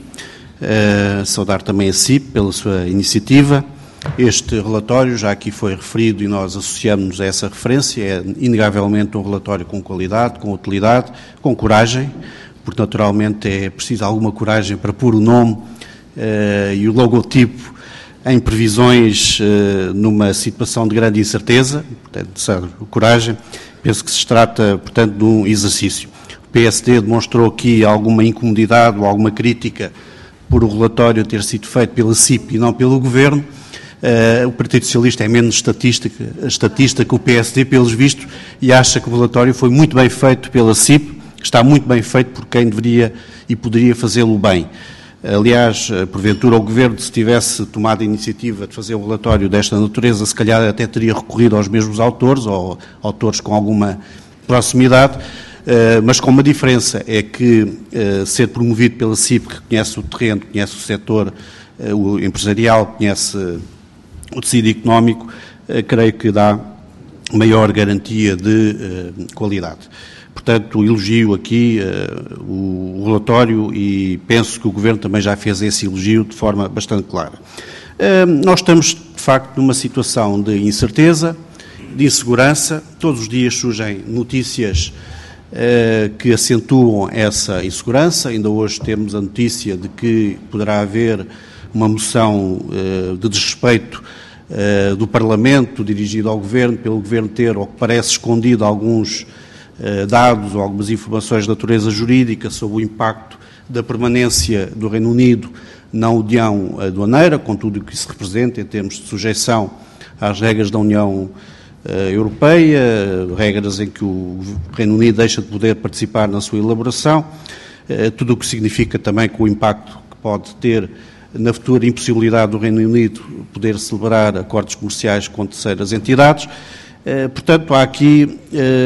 saudar também a CIP pela sua iniciativa. Este relatório já aqui foi referido e nós associamos a essa referência, é inegavelmente um relatório com qualidade, com utilidade, com coragem, porque naturalmente é preciso alguma coragem para pôr o nome e o logotipo em previsões numa situação de grande incerteza, portanto, coragem, penso que se trata, portanto, de um exercício. O PSD demonstrou aqui alguma incomodidade ou alguma crítica por o relatório ter sido feito pela CIP e não pelo Governo. O Partido Socialista é menos estatista que o PSD, pelos vistos, e acha que o relatório foi muito bem feito pela CIP, está muito bem feito por quem deveria e poderia fazê-lo bem. Aliás, porventura o Governo, se tivesse tomado a iniciativa de fazer um relatório desta natureza, se calhar até teria recorrido aos mesmos autores, ou autores com alguma proximidade, mas com uma diferença, é que ser promovido pela CIP, que conhece o terreno, conhece o setor o empresarial, conhece o tecido económico, creio que dá maior garantia de qualidade. Portanto, elogio aqui o relatório e penso que o Governo também já fez esse elogio de forma bastante clara. Nós estamos, de facto, numa situação de incerteza, de insegurança. Todos os dias surgem notícias que acentuam essa insegurança. Ainda hoje temos a notícia de que poderá haver uma moção de desrespeito do Parlamento dirigida ao Governo, pelo Governo ter, ou que parece, escondido alguns dados ou algumas informações de natureza jurídica sobre o impacto da permanência do Reino Unido na União Aduaneira, com tudo o que isso representa em termos de sujeição às regras da União Europeia, regras em que o Reino Unido deixa de poder participar na sua elaboração, tudo o que significa também com o impacto que pode ter na futura impossibilidade do Reino Unido poder celebrar acordos comerciais com terceiras entidades. Portanto, há aqui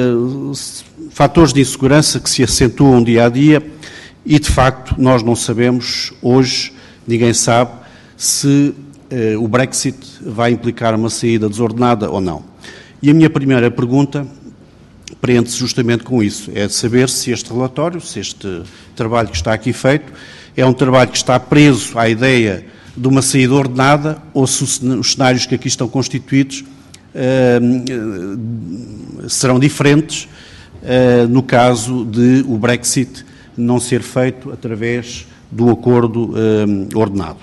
fatores de insegurança que se acentuam dia a dia e, de facto, nós não sabemos hoje, ninguém sabe, se o Brexit vai implicar uma saída desordenada ou não. E a minha primeira pergunta prende-se justamente com isso, é de saber se este relatório, se este trabalho que está aqui feito, é um trabalho que está preso à ideia de uma saída ordenada ou se os cenários que aqui estão constituídos serão diferentes no caso de o Brexit não ser feito através do acordo ordenado.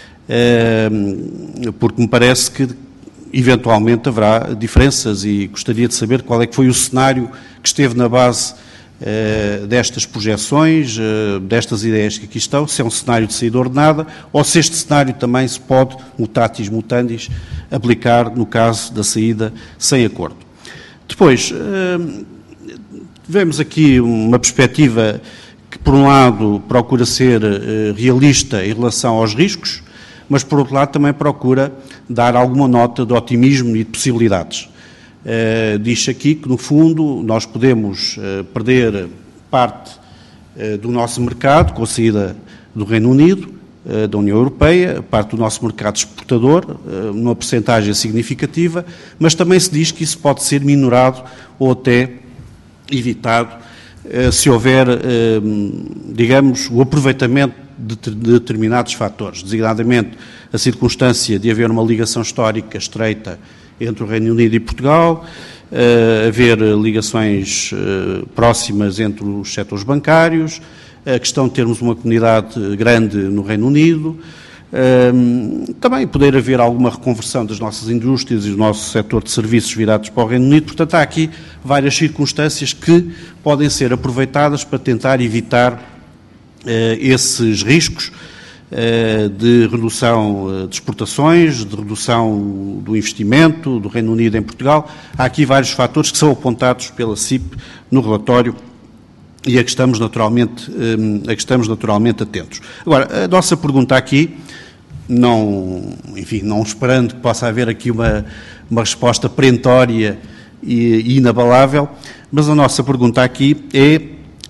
Porque me parece que eventualmente haverá diferenças e gostaria de saber qual é que foi o cenário que esteve na base destas projeções, destas ideias que aqui estão, se é um cenário de saída ordenada ou se este cenário também se pode, mutatis mutandis, aplicar no caso da saída sem acordo. Depois, vemos aqui uma perspectiva que, por um lado, procura ser realista em relação aos riscos, mas, por outro lado, também procura dar alguma nota de otimismo e de possibilidades. Diz aqui que, no fundo, nós podemos perder parte do nosso mercado com a saída do Reino Unido, da União Europeia, parte do nosso mercado exportador, numa percentagem significativa, mas também se diz que isso pode ser minorado ou até evitado se houver, digamos, o aproveitamento de determinados fatores, designadamente a circunstância de haver uma ligação histórica estreita entre o Reino Unido e Portugal, haver ligações próximas entre os setores bancários, a questão de termos uma comunidade grande no Reino Unido, também poder haver alguma reconversão das nossas indústrias e do nosso setor de serviços virados para o Reino Unido. Portanto, há aqui várias circunstâncias que podem ser aproveitadas para tentar evitar esses riscos de redução de exportações, de redução do investimento do Reino Unido em Portugal. Há aqui vários fatores que são apontados pela CIP no relatório e a que estamos naturalmente atentos. Agora, a nossa pergunta aqui, não esperando que possa haver aqui uma resposta perentória e inabalável, mas a nossa pergunta aqui é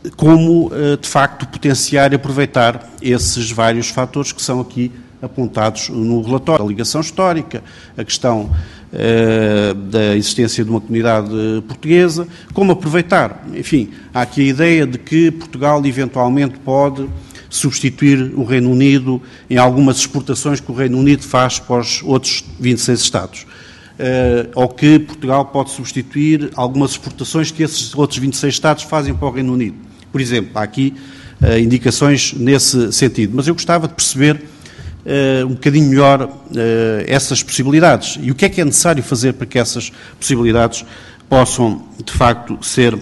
como, de facto, potenciar e aproveitar esses vários fatores que são aqui apontados no relatório. A ligação histórica, a questão da existência de uma comunidade portuguesa, como aproveitar. Enfim, há aqui a ideia de que Portugal eventualmente pode substituir o Reino Unido em algumas exportações que o Reino Unido faz para os outros 26 Estados. Ou que Portugal pode substituir algumas exportações que esses outros 26 Estados fazem para o Reino Unido. Por exemplo, há aqui indicações nesse sentido. Mas eu gostava de perceber um bocadinho melhor essas possibilidades. E o que é necessário fazer para que essas possibilidades possam, de facto, ser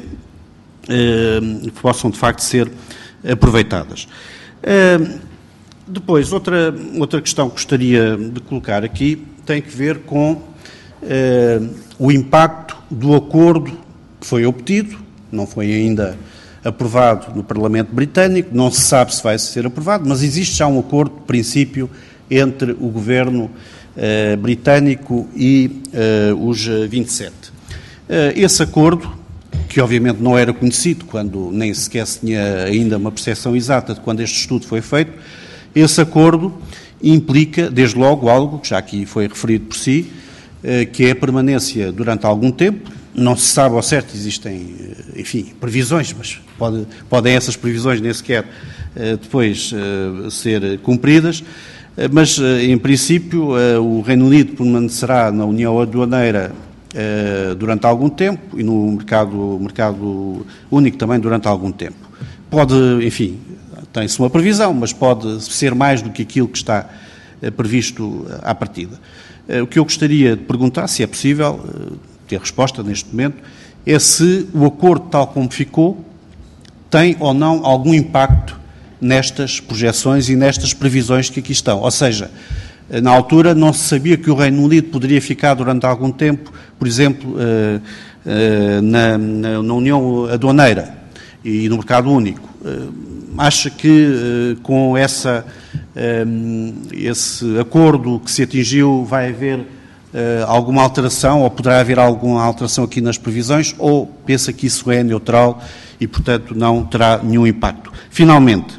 aproveitadas. Depois, outra questão que gostaria de colocar aqui tem que ver com o impacto do acordo que foi obtido, não foi ainda aprovado no Parlamento Britânico, não se sabe se vai ser aprovado, mas existe já um acordo de princípio entre o Governo britânico e os 27. Esse acordo, que obviamente não era conhecido quando nem sequer se tinha ainda uma percepção exata de quando este estudo foi feito, esse acordo implica, desde logo, algo que já aqui foi referido por si, que é a permanência durante algum tempo. Não se sabe ao certo, existem, enfim, previsões, mas podem essas previsões nem sequer depois ser cumpridas, mas, em princípio, o Reino Unido permanecerá na União Aduaneira durante algum tempo e no mercado único também durante algum tempo. Pode, enfim, tem-se uma previsão, mas pode ser mais do que aquilo que está previsto à partida. O que eu gostaria de perguntar, se é possível ter resposta neste momento, é se o acordo tal como ficou tem ou não algum impacto nestas projeções e nestas previsões que aqui estão. Ou seja, na altura não se sabia que o Reino Unido poderia ficar durante algum tempo, por exemplo, na União Aduaneira e no mercado único. Acha que com esse acordo que se atingiu vai haver alguma alteração, ou poderá haver alguma alteração aqui nas previsões, ou pensa que isso é neutral e, portanto, não terá nenhum impacto? Finalmente,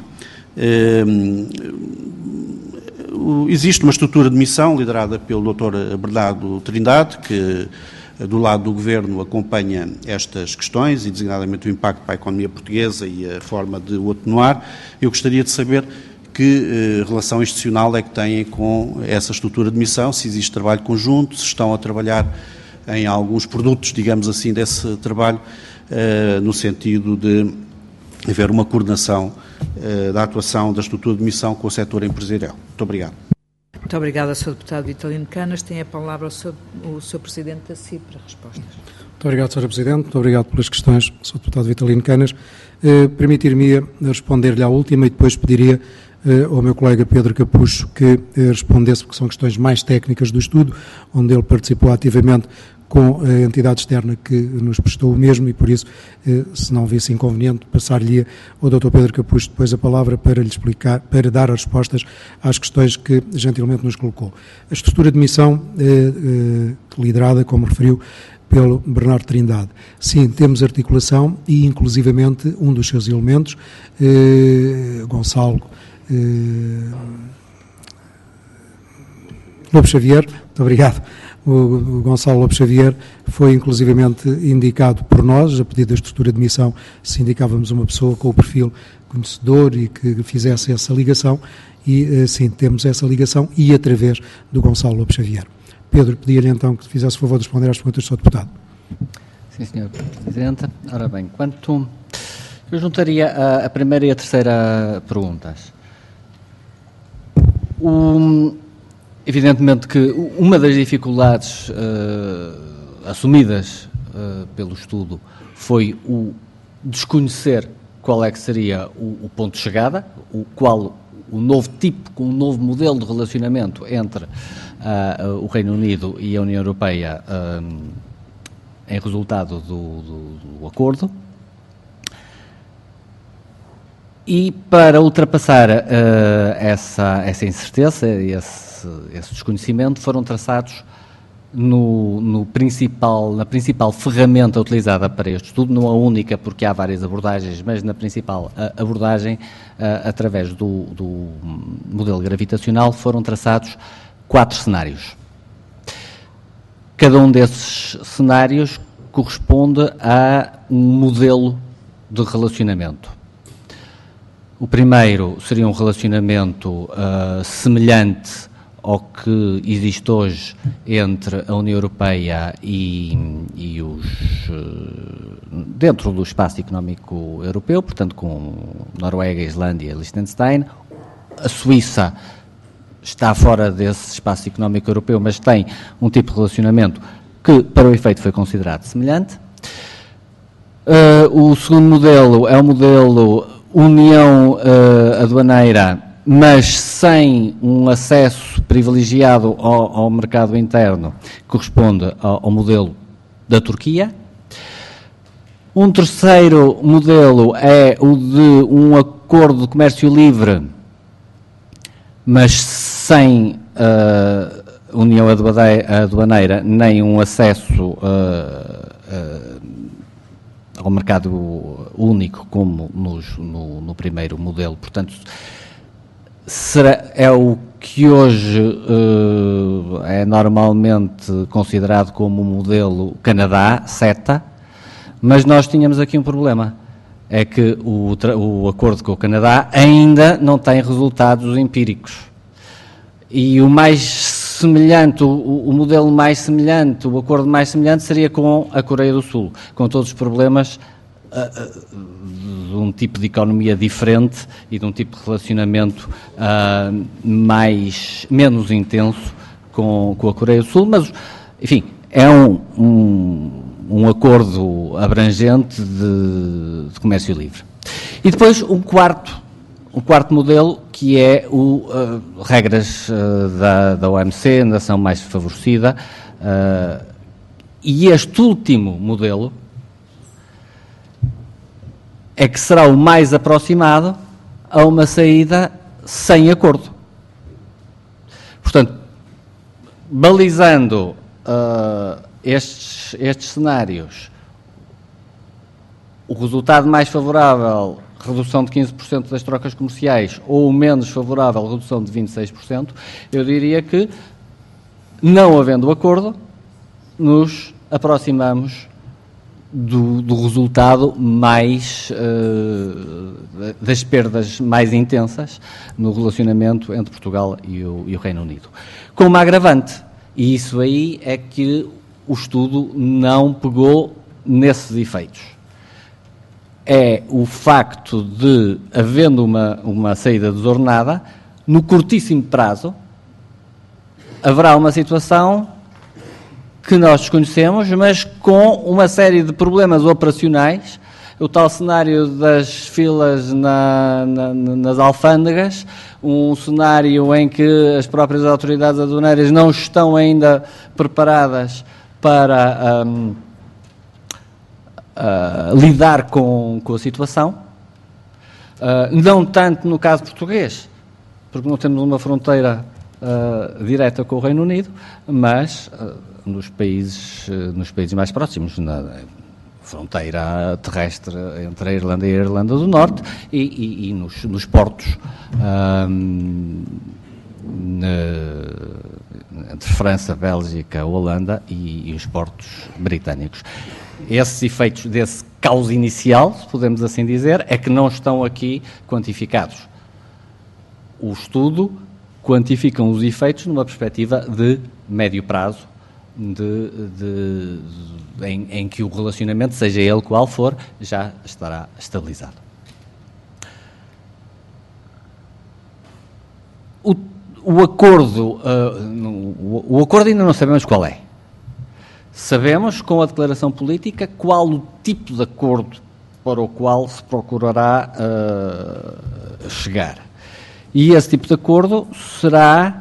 existe uma estrutura de missão liderada pelo Dr. Bernardo Trindade, que do lado do Governo acompanha estas questões e designadamente o impacto para a economia portuguesa e a forma de o atenuar. Eu gostaria de saber que relação institucional é que têm com essa estrutura de missão, se existe trabalho conjunto, se estão a trabalhar em alguns produtos, digamos assim, desse trabalho, no sentido de haver uma coordenação da atuação da estrutura de missão com o setor empresarial. Muito obrigado. Muito obrigada, Sr. Deputado Vitalino Canas. Tem a palavra o Sr. Presidente da CIP para respostas. Muito obrigado, Sr. Presidente. Muito obrigado pelas questões, Sr. Deputado Vitalino Canas. Permitir-me responder-lhe à última e depois pediria ao meu colega Pedro Capucho que respondesse, porque são questões mais técnicas do estudo, onde ele participou ativamente com a entidade externa que nos prestou o mesmo e, por isso, se não visse inconveniente, passar-lhe ao Dr. Pedro Capucho depois a palavra para lhe explicar, para dar as respostas às questões que gentilmente nos colocou. A estrutura de missão, liderada, como referiu, pelo Bernardo Trindade. Sim, temos articulação e, inclusivamente, um dos seus elementos, Gonçalo Lobo Xavier, muito obrigado. O Gonçalo Lobo Xavier foi inclusivamente indicado por nós, a pedido da estrutura de missão, se indicávamos uma pessoa com o perfil conhecedor e que fizesse essa ligação, e sim, temos essa ligação e através do Gonçalo Lobo Xavier. Pedro, pedia-lhe então que fizesse o favor de responder às perguntas do Sr. Deputado. Sim, Sr. Presidente. Ora bem, eu juntaria a primeira e a terceira perguntas. Evidentemente que uma das dificuldades assumidas pelo estudo foi o desconhecer qual é que seria o ponto de chegada, o novo tipo, com um novo modelo de relacionamento entre o Reino Unido e a União Europeia em resultado do acordo. E para ultrapassar essa incerteza, esse desconhecimento, foram traçados na principal ferramenta utilizada para este estudo, não a única, porque há várias abordagens, mas na principal abordagem, através do modelo gravitacional, foram traçados 4 cenários. Cada um desses cenários corresponde a um modelo de relacionamento. O primeiro seria um relacionamento semelhante ao que existe hoje entre a União Europeia e os dentro do espaço económico europeu, portanto com Noruega, Islândia e Liechtenstein. A Suíça está fora desse espaço económico europeu, mas tem um tipo de relacionamento que, para o efeito, foi considerado semelhante. O segundo modelo é o modelo União Aduaneira, mas sem um acesso privilegiado ao mercado interno, que corresponde ao modelo da Turquia. Um terceiro modelo é o de um acordo de comércio livre, mas sem União Aduaneira, nem um acesso ao mercado único, como no primeiro modelo. Portanto, é o que hoje é normalmente considerado como o modelo Canadá, CETA, mas nós tínhamos aqui um problema, é que o acordo com o Canadá ainda não tem resultados empíricos. E o mais semelhante, o modelo mais semelhante, o acordo mais semelhante seria com a Coreia do Sul, com todos os problemas de um tipo de economia diferente e de um tipo de relacionamento menos intenso com a Coreia do Sul, mas, enfim, é um acordo abrangente de comércio livre. E depois um quarto modelo, que é regras da OMC, nação mais favorecida, e este último modelo é que será o mais aproximado a uma saída sem acordo. Portanto, balizando estes cenários, o resultado mais favorável, redução de 15% das trocas comerciais, ou o menos favorável, redução de 26%, eu diria que, não havendo acordo, nos aproximamos do resultado mais das perdas mais intensas no relacionamento entre Portugal e o Reino Unido. Com uma agravante, e isso aí é que o estudo não pegou nesses efeitos. É o facto de, havendo uma saída desordenada, no curtíssimo prazo, haverá uma situação que nós desconhecemos, mas com uma série de problemas operacionais, o tal cenário das filas nas alfândegas, um cenário em que as próprias autoridades aduaneiras não estão ainda preparadas para lidar com a situação, não tanto no caso português, porque não temos uma fronteira direta com o Reino Unido, mas nos países mais próximos, na fronteira terrestre entre a Irlanda e a Irlanda do Norte e nos portos entre França, Bélgica, Holanda e os portos britânicos. Esses efeitos desse caos inicial, se podemos assim dizer, é que não estão aqui quantificados. O estudo quantifica os efeitos numa perspectiva de médio prazo, em que o relacionamento, seja ele qual for, já estará estabilizado. O acordo ainda não sabemos qual é. Sabemos, com a declaração política, qual o tipo de acordo para o qual se procurará chegar. E esse tipo de acordo será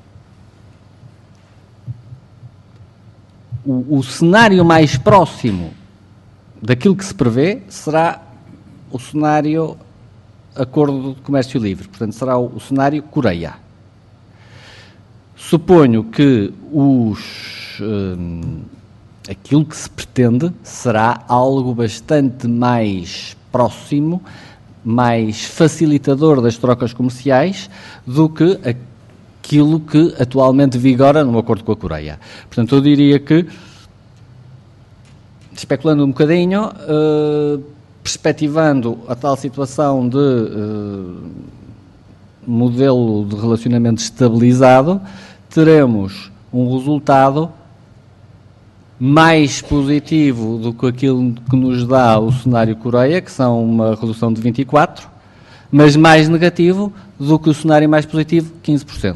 o cenário mais próximo daquilo que se prevê, será o cenário Acordo de Comércio Livre, portanto será o cenário Coreia. Suponho que os aquilo que se pretende será algo bastante mais próximo, mais facilitador das trocas comerciais do que aquilo que atualmente vigora no acordo com a Coreia. Portanto, eu diria que, especulando um bocadinho, perspectivando a tal situação de modelo de relacionamento estabilizado, teremos um resultado mais positivo do que aquilo que nos dá o cenário Coreia, que são uma redução de 24%, mas mais negativo do que o cenário mais positivo, 15%.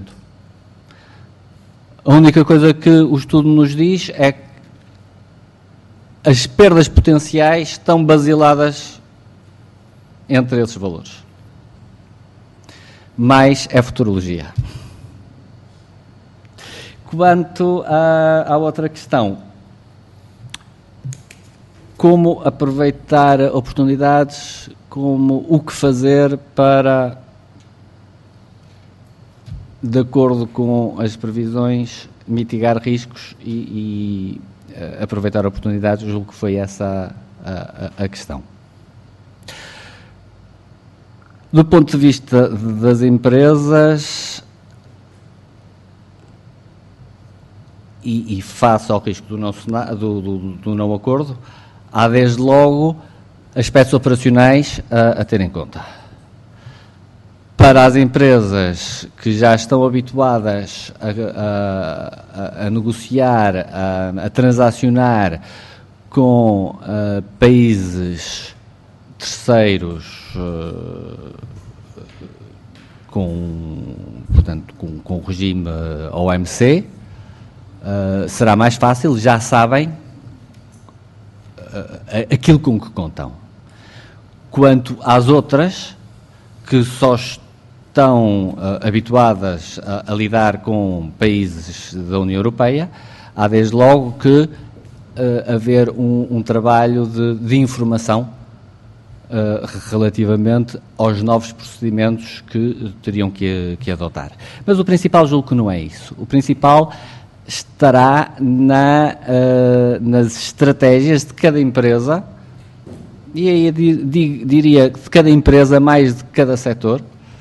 A única coisa que o estudo nos diz é que as perdas potenciais estão basiladas entre esses valores. Mais é futurologia. Quanto à outra questão, como aproveitar oportunidades, como o que fazer para, de acordo com as previsões, mitigar riscos e aproveitar oportunidades, julgo que foi essa a questão. Do ponto de vista das empresas e face ao risco do não acordo, há desde logo aspectos operacionais a ter em conta. Para as empresas que já estão habituadas a negociar, a transacionar com países terceiros, portanto, com o regime OMC, será mais fácil, já sabem aquilo com que contam. Quanto às outras, que só estão habituadas a lidar com países da União Europeia, há desde logo que haver um trabalho de informação relativamente aos novos procedimentos que teriam que adotar. Mas o principal julgo que não é isso. O principal estará nas estratégias de cada empresa, e aí diria de cada empresa mais de cada setor,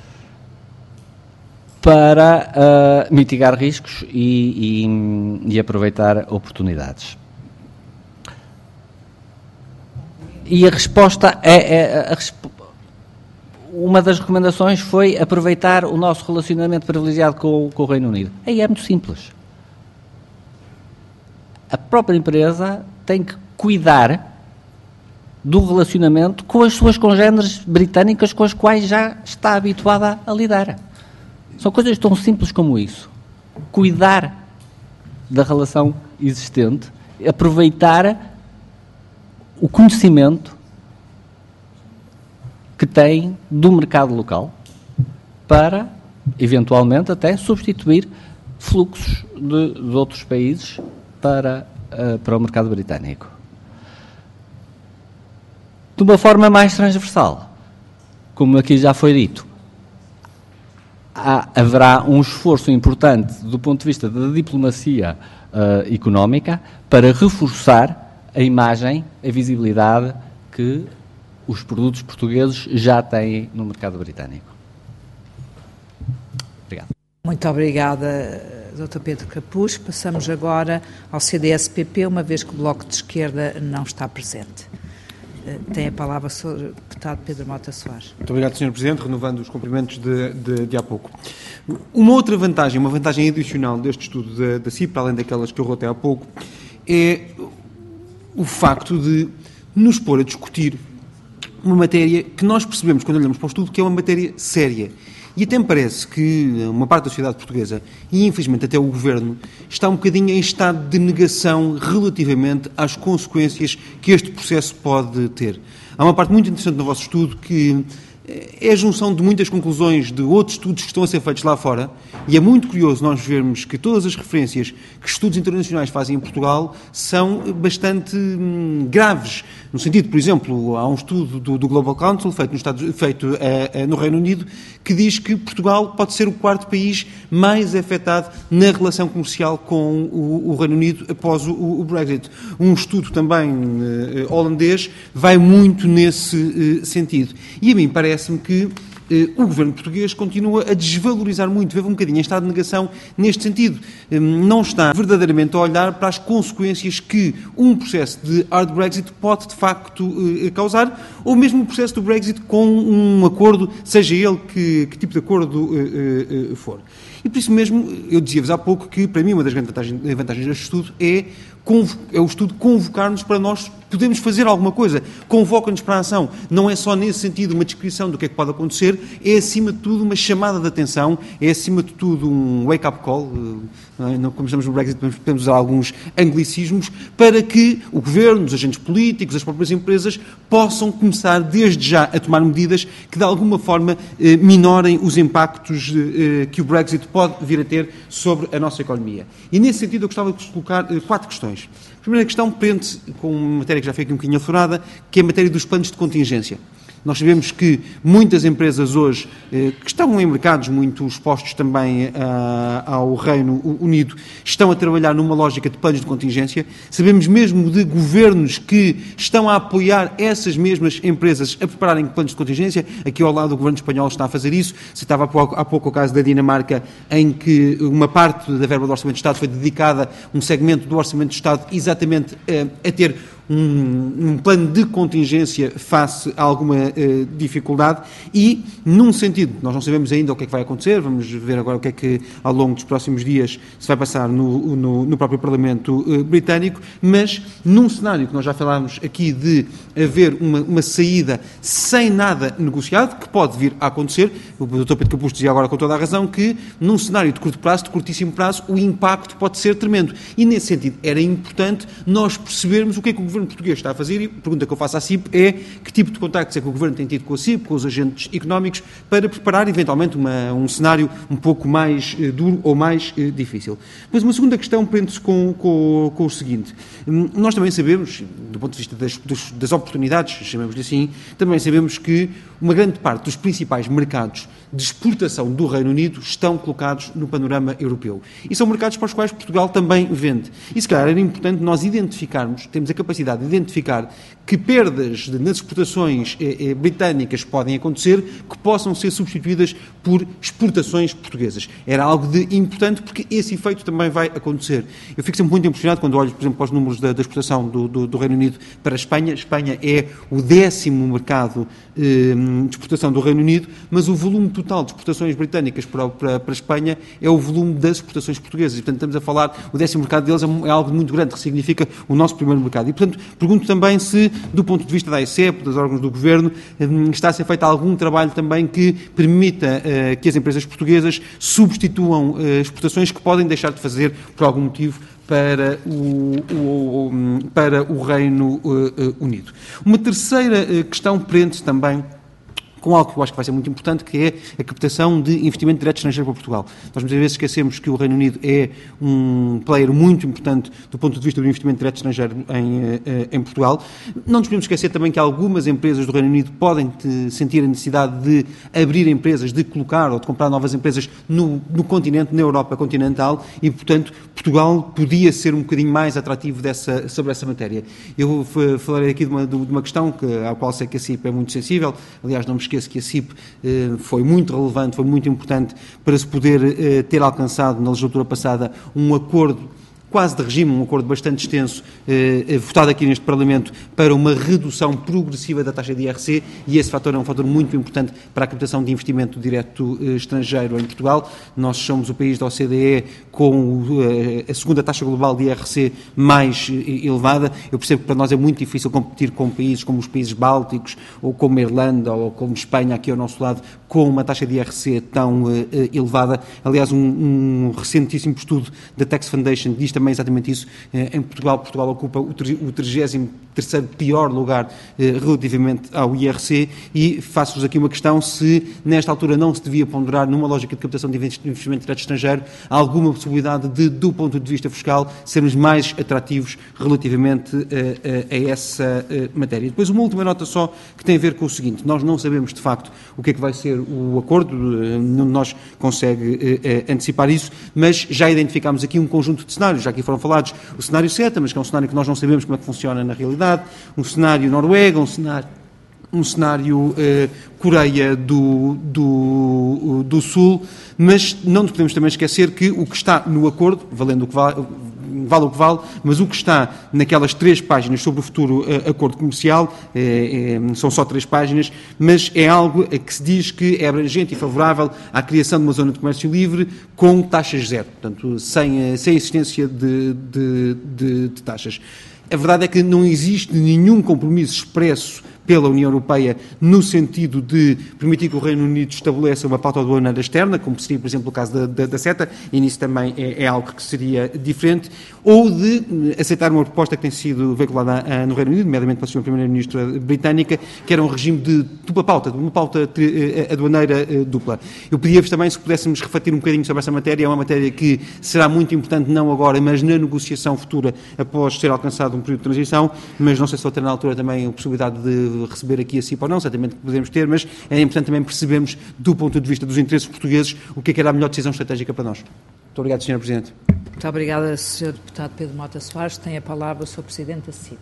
para mitigar riscos e aproveitar oportunidades. E a resposta uma das recomendações foi aproveitar o nosso relacionamento privilegiado com o Reino Unido. Aí é muito simples. A própria empresa tem que cuidar do relacionamento com as suas congêneres britânicas com as quais já está habituada a lidar. São coisas tão simples como isso. Cuidar da relação existente, aproveitar o conhecimento que tem do mercado local para, eventualmente, até substituir fluxos de outros países para o mercado britânico. De uma forma mais transversal, como aqui já foi dito, haverá um esforço importante do ponto de vista da diplomacia económica para reforçar a imagem, a visibilidade que os produtos portugueses já têm no mercado britânico. Obrigado. Muito obrigada, Dr. Pedro Capuz. Passamos agora ao CDS-PP, uma vez que o Bloco de Esquerda não está presente. Tem a palavra o Sr. Deputado Pedro Mota Soares. Muito obrigado, Sr. Presidente, renovando os cumprimentos de há pouco. Uma outra vantagem, uma vantagem adicional deste estudo da CIP, além daquelas que eu rotei há pouco, é o facto de nos pôr a discutir uma matéria que nós percebemos, quando olhamos para o estudo, que é uma matéria séria. E até me parece que uma parte da sociedade portuguesa, e infelizmente até o Governo, está um bocadinho em estado de negação relativamente às consequências que este processo pode ter. Há uma parte muito interessante no vosso estudo que é a junção de muitas conclusões de outros estudos que estão a ser feitos lá fora, e é muito curioso nós vermos que todas as referências que estudos internacionais fazem em Portugal são bastante graves, no sentido, por exemplo, há um estudo do Global Council feito no Reino Unido que diz que Portugal pode ser o quarto país mais afetado na relação comercial com o Reino Unido após o Brexit. Um estudo também holandês vai muito nesse sentido. E a mim parece-me que o governo português continua a desvalorizar muito, vive um bocadinho em estado de negação neste sentido. Não está verdadeiramente a olhar para as consequências que um processo de hard Brexit pode, de facto, causar, ou mesmo o processo do Brexit com um acordo, seja ele que tipo de acordo for. E por isso mesmo, eu dizia-vos há pouco que, para mim, uma das grandes vantagens deste estudo é o estudo convocar-nos para nós podermos fazer alguma coisa. Convoca-nos para a ação. Não é só nesse sentido uma descrição do que é que pode acontecer, é acima de tudo uma chamada de atenção, é acima de tudo um wake-up call, como estamos no Brexit, podemos usar alguns anglicismos, para que o governo, os agentes políticos, as próprias empresas possam começar desde já a tomar medidas que de alguma forma minorem os impactos que o Brexit pode vir a ter sobre a nossa economia. E nesse sentido eu gostava de colocar 4 questões. A primeira questão prende-se com uma matéria que já foi aqui um bocadinho aflorada, que é a matéria dos planos de contingência. Nós sabemos que muitas empresas hoje, que estão em mercados muito expostos também ao Reino Unido, estão a trabalhar numa lógica de planos de contingência. Sabemos mesmo de governos que estão a apoiar essas mesmas empresas a prepararem planos de contingência. Aqui ao lado o governo espanhol está a fazer isso. Citava há pouco o caso da Dinamarca, em que uma parte da verba do Orçamento do Estado foi dedicada, um segmento do Orçamento do Estado, exatamente a ter um plano de contingência face a alguma dificuldade e, num sentido, nós não sabemos ainda o que é que vai acontecer, vamos ver agora o que é que ao longo dos próximos dias se vai passar no próprio Parlamento britânico, mas num cenário que nós já falámos aqui de haver uma saída sem nada negociado, que pode vir a acontecer, o Dr. Pedro Capucho dizia agora com toda a razão que num cenário de curto prazo, de curtíssimo prazo, o impacto pode ser tremendo. E nesse sentido era importante nós percebermos o que é que o governo português está a fazer, e a pergunta que eu faço à CIP é que tipo de contactos é que o governo tem tido com a CIP, com os agentes económicos, para preparar eventualmente um cenário um pouco mais duro ou mais difícil. Mas uma segunda questão prende-se com o seguinte. Nós também sabemos, do ponto de vista das oportunidades, chamemos-lhe assim, também sabemos que uma grande parte dos principais mercados de exportação do Reino Unido estão colocados no panorama europeu. E são mercados para os quais Portugal também vende. E se calhar era importante nós identificarmos, temos a capacidade de identificar que perdas nas exportações britânicas podem acontecer, que possam ser substituídas por exportações portuguesas. Era algo de importante porque esse efeito também vai acontecer. Eu fico sempre muito impressionado quando olho, por exemplo, para os números da exportação do Reino Unido para a Espanha. Espanha é o 10º mercado de exportação do Reino Unido, mas o volume total de exportações britânicas para a Espanha é o volume das exportações portuguesas. E, portanto, estamos a falar, o 10º mercado deles é algo muito grande, que significa o nosso primeiro mercado. E, portanto, pergunto também se, do ponto de vista da AECEP, dos órgãos do Governo, está a ser feito algum trabalho também que permita que as empresas portuguesas substituam exportações que podem deixar de fazer por algum motivo para o Reino Unido. Uma terceira questão prende-se também com algo que eu acho que vai ser muito importante, que é a captação de investimento direto estrangeiro para Portugal. Nós muitas vezes esquecemos que o Reino Unido é um player muito importante do ponto de vista do investimento direto estrangeiro em Portugal. Não nos podemos esquecer também que algumas empresas do Reino Unido podem sentir a necessidade de abrir empresas, de colocar ou de comprar novas empresas no continente, na Europa continental, e, portanto, Portugal podia ser um bocadinho mais atrativo sobre essa matéria. Eu falarei aqui de uma questão à qual sei que a CIP é muito sensível. Aliás, não me esqueço que a CIP foi muito relevante, foi muito importante para se poder ter alcançado na legislatura passada um acordo quase de regime, um acordo bastante extenso, votado aqui neste Parlamento, para uma redução progressiva da taxa de IRC, e esse fator é um fator muito importante para a captação de investimento direto estrangeiro em Portugal. Nós somos o país da OCDE com a segunda taxa global de IRC mais elevada. Eu percebo que para nós é muito difícil competir com países como os países bálticos, ou como a Irlanda, ou como Espanha, aqui ao nosso lado, com uma taxa de IRC tão elevada. Aliás, um recentíssimo estudo da Tax Foundation diz também exatamente isso. Em Portugal ocupa o 30º terceiro pior lugar relativamente ao IRC, e faço-vos aqui uma questão: se nesta altura não se devia ponderar, numa lógica de captação de investimento direto estrangeiro, alguma possibilidade de, do ponto de vista fiscal, sermos mais atrativos relativamente a essa matéria. Depois, uma última nota só, que tem a ver com o seguinte: nós não sabemos de facto o que é que vai ser o acordo, nenhum de nós consegue antecipar isso, mas já identificámos aqui um conjunto de cenários, já aqui foram falados o cenário CETA, mas que é um cenário que nós não sabemos como é que funciona na realidade, um cenário Noruega, um cenário Coreia do Sul, mas não nos podemos também esquecer que o que está no acordo, valendo o que vale o que vale, mas o que está naquelas 3 páginas sobre o futuro acordo comercial, são só 3 páginas, mas é algo a que se diz que é abrangente e favorável à criação de uma zona de comércio livre com taxas zero, portanto, sem existência de taxas. A verdade é que não existe nenhum compromisso expresso pela União Europeia no sentido de permitir que o Reino Unido estabeleça uma pauta aduaneira externa, como seria, por exemplo, o caso da CETA, e nisso também é algo que seria diferente, ou de aceitar uma proposta que tem sido veiculada no Reino Unido, nomeadamente pela Sra. Primeira-Ministra britânica, que era um regime de dupla pauta, de uma pauta aduaneira dupla. Eu pedia-vos também, se pudéssemos refletir um bocadinho sobre essa matéria. É uma matéria que será muito importante, não agora, mas na negociação futura, após ser alcançado um período de transição, mas não sei se vai ter na altura também a possibilidade de receber aqui a CIP ou não, certamente que podemos ter, mas é importante também percebermos, do ponto de vista dos interesses portugueses, o que é que era a melhor decisão estratégica para nós. Muito obrigado, Sr. Presidente. Muito obrigada, Sr. Deputado Pedro Mota Soares. Tem a palavra o Sr. Presidente da CIP.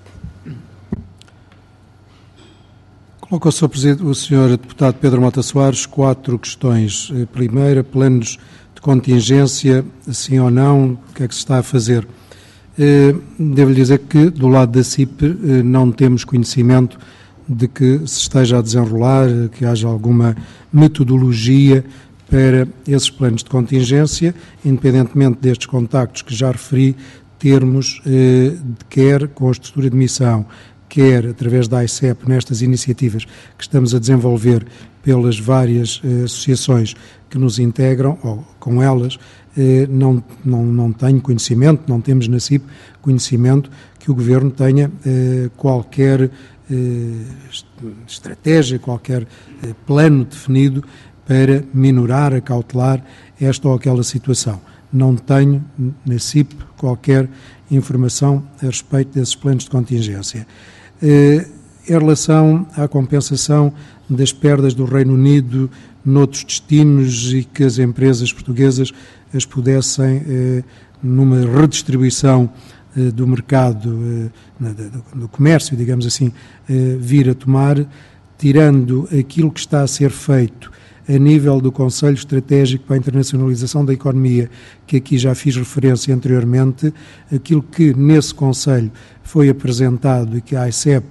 Coloco ao o Sr. Deputado Pedro Mota Soares 4 questões. Primeira, planos de contingência, sim ou não, o que é que se está a fazer? Devo-lhe dizer que, do lado da CIP, não temos conhecimento de que se esteja a desenrolar, que haja alguma metodologia para esses planos de contingência, independentemente destes contactos que já referi, termos, quer com a estrutura de missão, quer através da ICEP, nestas iniciativas que estamos a desenvolver pelas várias associações que nos integram, ou com elas, não tenho conhecimento, não temos na CIP conhecimento que o Governo tenha qualquer estratégia, qualquer plano definido para minorar, acautelar esta ou aquela situação. Não tenho na CIP qualquer informação a respeito desses planos de contingência. Em relação à compensação das perdas do Reino Unido noutros destinos e que as empresas portuguesas as pudessem, numa redistribuição do mercado, do comércio, digamos assim, vir a tomar, tirando aquilo que está a ser feito a nível do Conselho Estratégico para a Internacionalização da Economia, que aqui já fiz referência anteriormente, aquilo que nesse Conselho foi apresentado e que a ICEP,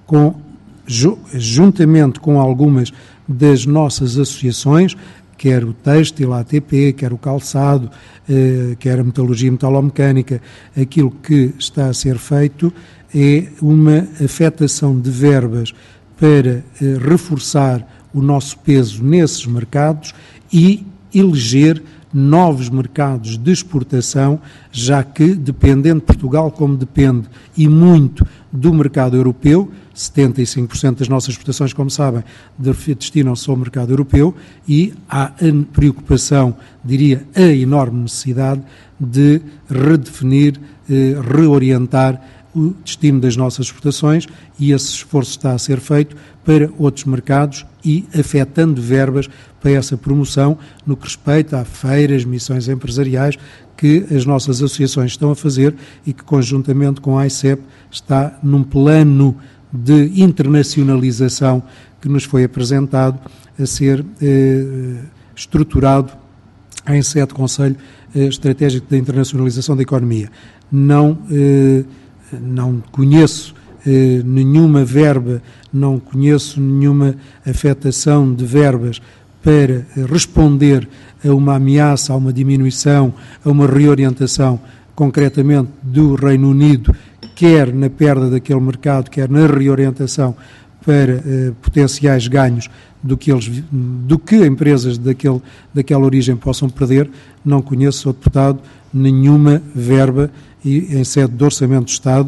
juntamente com algumas das nossas associações, quer o têxtil, a ATP, quer o calçado, quer a metalurgia e metalomecânica, aquilo que está a ser feito é uma afetação de verbas para reforçar o nosso peso nesses mercados e eleger novos mercados de exportação, já que, dependendo de Portugal, como depende e muito do mercado europeu, 75% das nossas exportações, como sabem, destinam-se ao mercado europeu, e há a preocupação, diria, a enorme necessidade de redefinir, reorientar o destino das nossas exportações, e esse esforço está a ser feito para outros mercados e afetando verbas para essa promoção no que respeita a feiras, missões empresariais que as nossas associações estão a fazer e que, conjuntamente com a ICEP, está num plano de internacionalização que nos foi apresentado a ser estruturado em sede do Conselho Estratégico da Internacionalização da Economia. Não conheço nenhuma verba, não conheço nenhuma afetação de verbas para responder a uma ameaça, a uma diminuição, a uma reorientação, concretamente do Reino Unido, quer na perda daquele mercado, quer na reorientação para potenciais ganhos do que empresas daquela origem possam perder. Não conheço, Sr. Deputado, nenhuma verba, e em sede de Orçamento de Estado,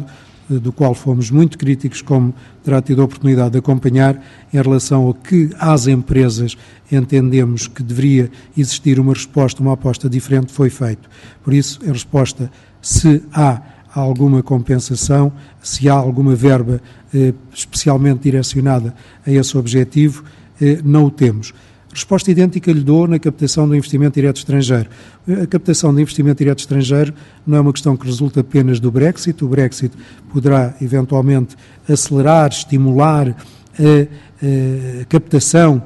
do qual fomos muito críticos, como terá tido a oportunidade de acompanhar, em relação ao que às empresas entendemos que deveria existir uma resposta, uma aposta diferente, foi feito. Por isso, a resposta, se há alguma compensação, se há alguma verba especialmente direcionada a esse objetivo, não o temos. Resposta idêntica lhe dou na captação do investimento direto estrangeiro. A captação de investimento direto estrangeiro não é uma questão que resulta apenas do Brexit. O Brexit poderá eventualmente acelerar, estimular a captação,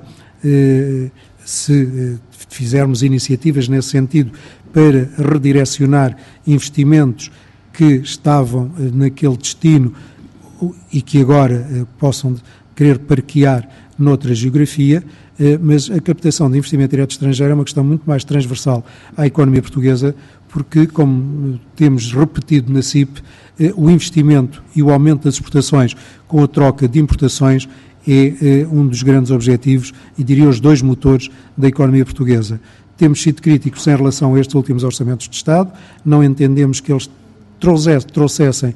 se fizermos iniciativas nesse sentido, para redirecionar investimentos que estavam naquele destino e que agora possam querer parquear noutra geografia, mas a captação de investimento direto estrangeiro é uma questão muito mais transversal à economia portuguesa, porque, como temos repetido na CIP, o investimento e o aumento das exportações com a troca de importações é um dos grandes objetivos e, diria, os dois motores da economia portuguesa. Temos sido críticos em relação a estes últimos orçamentos de Estado, não entendemos que eles trouxessem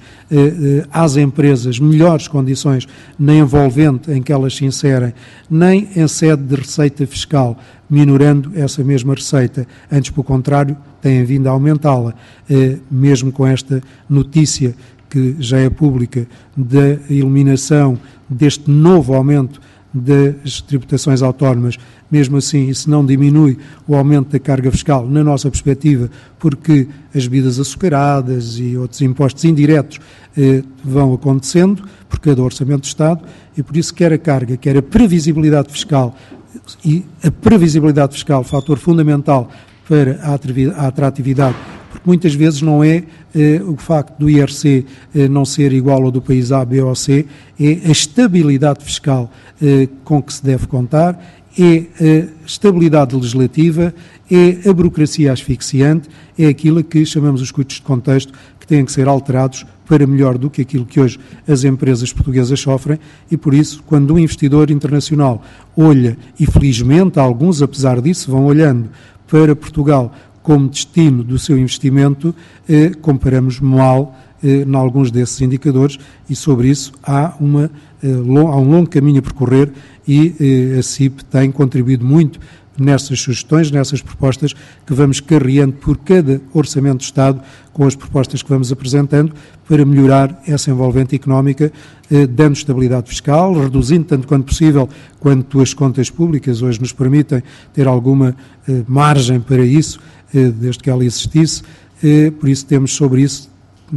às empresas melhores condições na envolvente em que elas se inserem, nem em sede de receita fiscal, minorando essa mesma receita. Antes, pelo contrário, têm vindo a aumentá-la, mesmo com esta notícia que já é pública da eliminação deste novo aumento das tributações autónomas. Mesmo assim, isso não diminui o aumento da carga fiscal, na nossa perspectiva, porque as bebidas açucaradas e outros impostos indiretos vão acontecendo por cada orçamento do Estado, e por isso quer a carga, quer a previsibilidade fiscal, e a previsibilidade fiscal, fator fundamental para a atratividade, porque muitas vezes não é o facto do IRC não ser igual ao do país A, B ou C, é a estabilidade fiscal com que se deve contar, é a estabilidade legislativa, é a burocracia asfixiante, é aquilo que chamamos os custos de contexto, que têm que ser alterados para melhor do que aquilo que hoje as empresas portuguesas sofrem, e por isso, quando um investidor internacional olha, e felizmente alguns, apesar disso, vão olhando para Portugal como destino do seu investimento, comparamos mal em alguns desses indicadores, e sobre isso há um longo caminho a percorrer, e a CIP tem contribuído muito nessas sugestões, nessas propostas que vamos carreando por cada orçamento de Estado, com as propostas que vamos apresentando, para melhorar essa envolvente económica, dando estabilidade fiscal, reduzindo tanto quanto possível, quanto as contas públicas hoje nos permitem ter alguma margem para isso, desde que ela existisse. Por isso temos sobre isso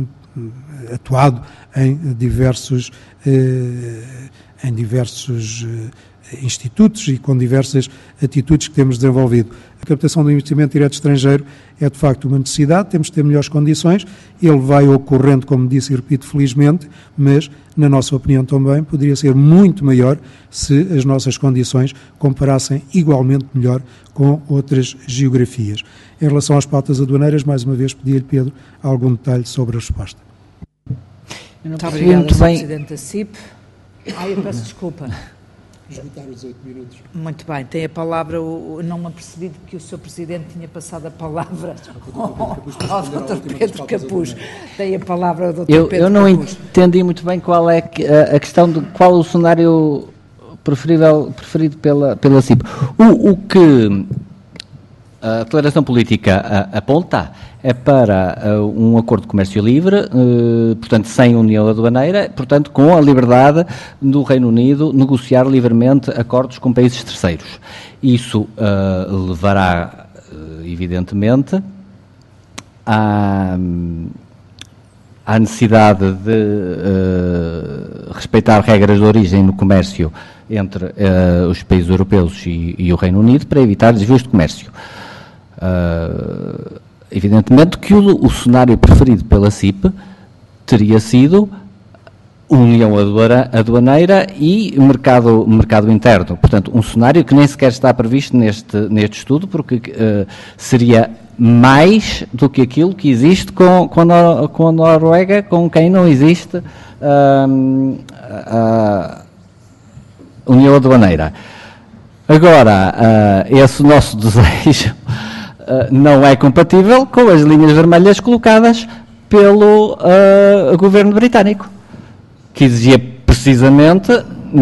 atuado em diversos institutos e com diversas atitudes que temos desenvolvido. A captação do investimento direto estrangeiro é, de facto, uma necessidade, temos de ter melhores condições, ele vai ocorrendo, como disse e repito, felizmente, mas, na nossa opinião também, poderia ser muito maior se as nossas condições comparassem igualmente melhor com outras geografias. Em relação às pautas aduaneiras, mais uma vez, pedia-lhe, Pedro, algum detalhe sobre a resposta. Muito obrigada, Sr. Presidente da CIP. Eu peço desculpa. Esgotar os 8 minutos. Muito bem, tem a palavra, não me apercebi que o Sr. Presidente tinha passado a palavra ao Dr. Pedro Capuz. Tem a palavra ao Dr. Pedro Capuz. Eu não entendi muito bem qual é a questão de qual o cenário preferido pela CIP. O que a declaração política aponta é para um acordo de comércio livre, portanto, sem união aduaneira, portanto, com a liberdade do Reino Unido negociar livremente acordos com países terceiros. Isso levará, evidentemente, à necessidade de respeitar regras de origem no comércio entre os países europeus e o Reino Unido para evitar desvios de comércio. Evidentemente que o cenário preferido pela CIP teria sido união aduaneira e mercado interno. Portanto, um cenário que nem sequer está previsto neste estudo, porque seria mais do que aquilo que existe com a Noruega, com quem não existe a união aduaneira. Agora, esse nosso desejo não é compatível com as linhas vermelhas colocadas pelo governo britânico. que exigia precisamente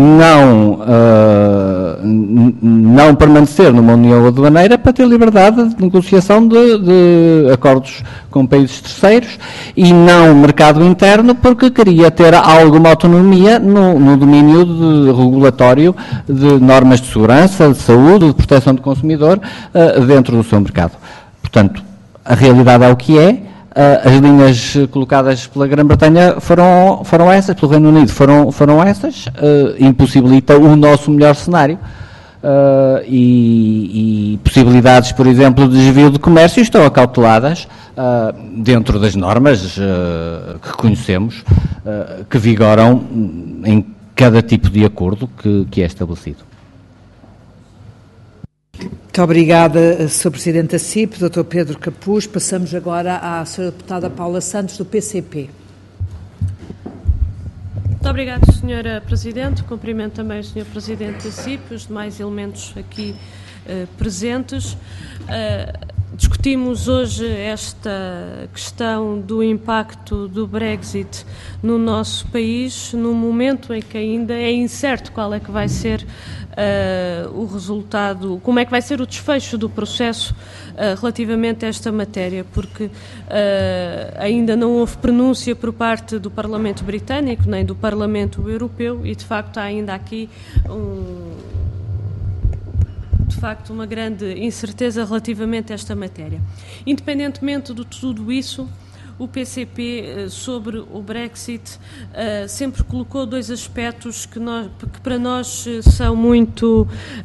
não permanecer numa união aduaneira para ter liberdade de negociação de acordos com países terceiros e não mercado interno, porque queria ter alguma autonomia no domínio regulatório de normas de segurança, de saúde, de proteção do consumidor dentro do seu mercado. Portanto, a realidade é o que é. As linhas colocadas pela Grã-Bretanha foram essas, pelo Reino Unido foram essas, impossibilita o nosso melhor cenário e possibilidades, por exemplo, de desvio de comércio estão acauteladas dentro das normas que conhecemos, que vigoram em cada tipo de acordo que é estabelecido. Muito obrigada, Sr. Presidente da CIP, Dr. Pedro Capuz. Passamos agora à Sra. Deputada Paula Santos, do PCP. Muito obrigada, Sra. Presidente. Cumprimento também o Sr. Presidente da CIP e os demais elementos aqui presentes. Discutimos hoje esta questão do impacto do Brexit no nosso país, num momento em que ainda é incerto qual é que vai ser o resultado, como é que vai ser o desfecho do processo relativamente a esta matéria, porque ainda não houve pronúncia por parte do Parlamento Britânico nem do Parlamento Europeu e, de facto, há ainda aqui uma grande incerteza relativamente a esta matéria. Independentemente de tudo isso, o PCP, sobre o Brexit, sempre colocou dois aspectos que para nós são muito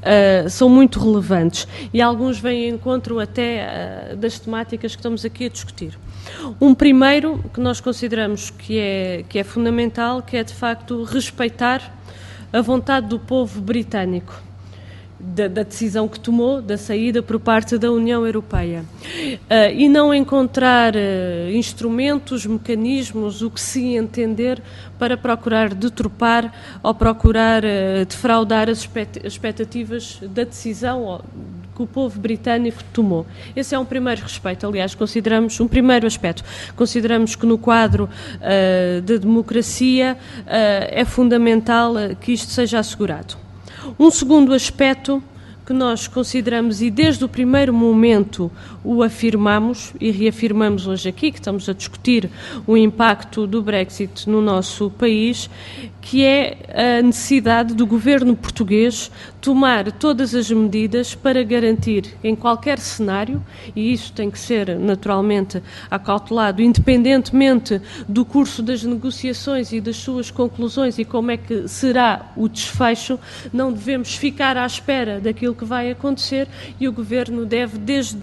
relevantes e alguns vêm em encontro até das temáticas que estamos aqui a discutir. Um primeiro, que nós consideramos que é fundamental, que é, de facto, respeitar a vontade do povo britânico, da decisão que tomou, da saída por parte da União Europeia, e não encontrar instrumentos, mecanismos, o que se entender para procurar deturpar ou procurar defraudar as expectativas da decisão que o povo britânico tomou. Esse é um primeiro respeito, aliás, um primeiro aspecto. Consideramos que no quadro da democracia é fundamental que isto seja assegurado. Um segundo aspecto que nós consideramos e desde o primeiro momento o afirmamos e reafirmamos hoje aqui, que estamos a discutir o impacto do Brexit no nosso país, que é a necessidade do governo português tomar todas as medidas para garantir em qualquer cenário, e isso tem que ser naturalmente acautelado, independentemente do curso das negociações e das suas conclusões e como é que será o desfecho, não devemos ficar à espera daquilo que vai acontecer e o Governo deve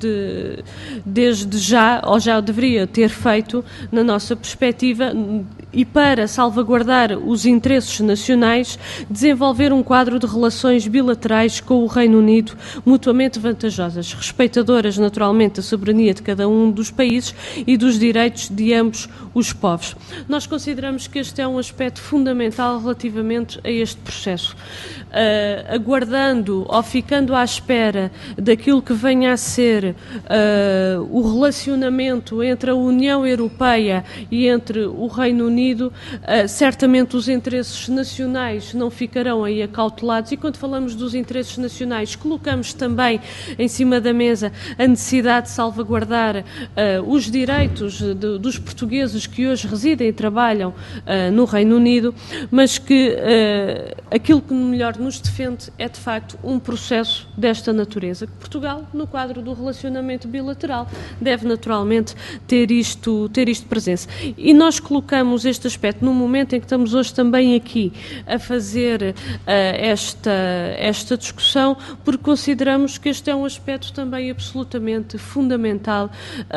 desde já, ou já deveria ter feito, na nossa perspectiva, e para salvaguardar os interesses nacionais, desenvolver um quadro de relações bilaterais com o Reino Unido mutuamente vantajosas, respeitadoras naturalmente da soberania de cada um dos países e dos direitos de ambos os povos. Nós consideramos que este é um aspecto fundamental relativamente a este processo. Aguardando ou ficando à espera daquilo que venha a ser o relacionamento entre a União Europeia e entre o Reino Unido, certamente os interesses nacionais não ficarão aí acautelados, e quando falamos dos interesses nacionais colocamos também em cima da mesa a necessidade de salvaguardar os direitos dos portugueses que hoje residem e trabalham no Reino Unido, mas que aquilo que melhor nos defende é de facto um processo desta natureza, que Portugal, no quadro do relacionamento bilateral, deve naturalmente ter isto presença. E nós colocamos este aspecto no momento em que estamos hoje também aqui a fazer esta discussão, porque consideramos que este é um aspecto também absolutamente fundamental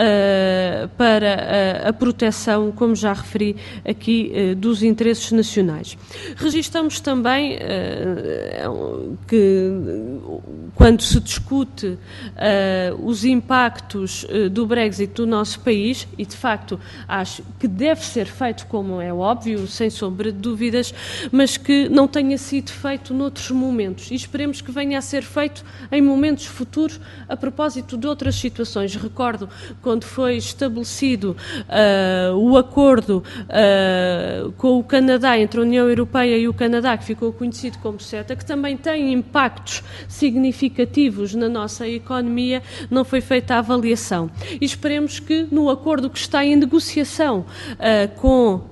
para a proteção, como já referi aqui, dos interesses nacionais. Registamos também que quando se discute os impactos do Brexit do nosso país, e de facto acho que deve ser feito, como é óbvio, sem sombra de dúvidas, mas que não tenha sido feito noutros momentos, e esperemos que venha a ser feito em momentos futuros a propósito de outras situações. Recordo quando foi estabelecido o acordo com o Canadá, entre a União Europeia e o Canadá, que ficou conhecido como CETA, que também tem impactos significativos na nossa economia, não foi feita a avaliação. E esperemos que no acordo que está em negociação com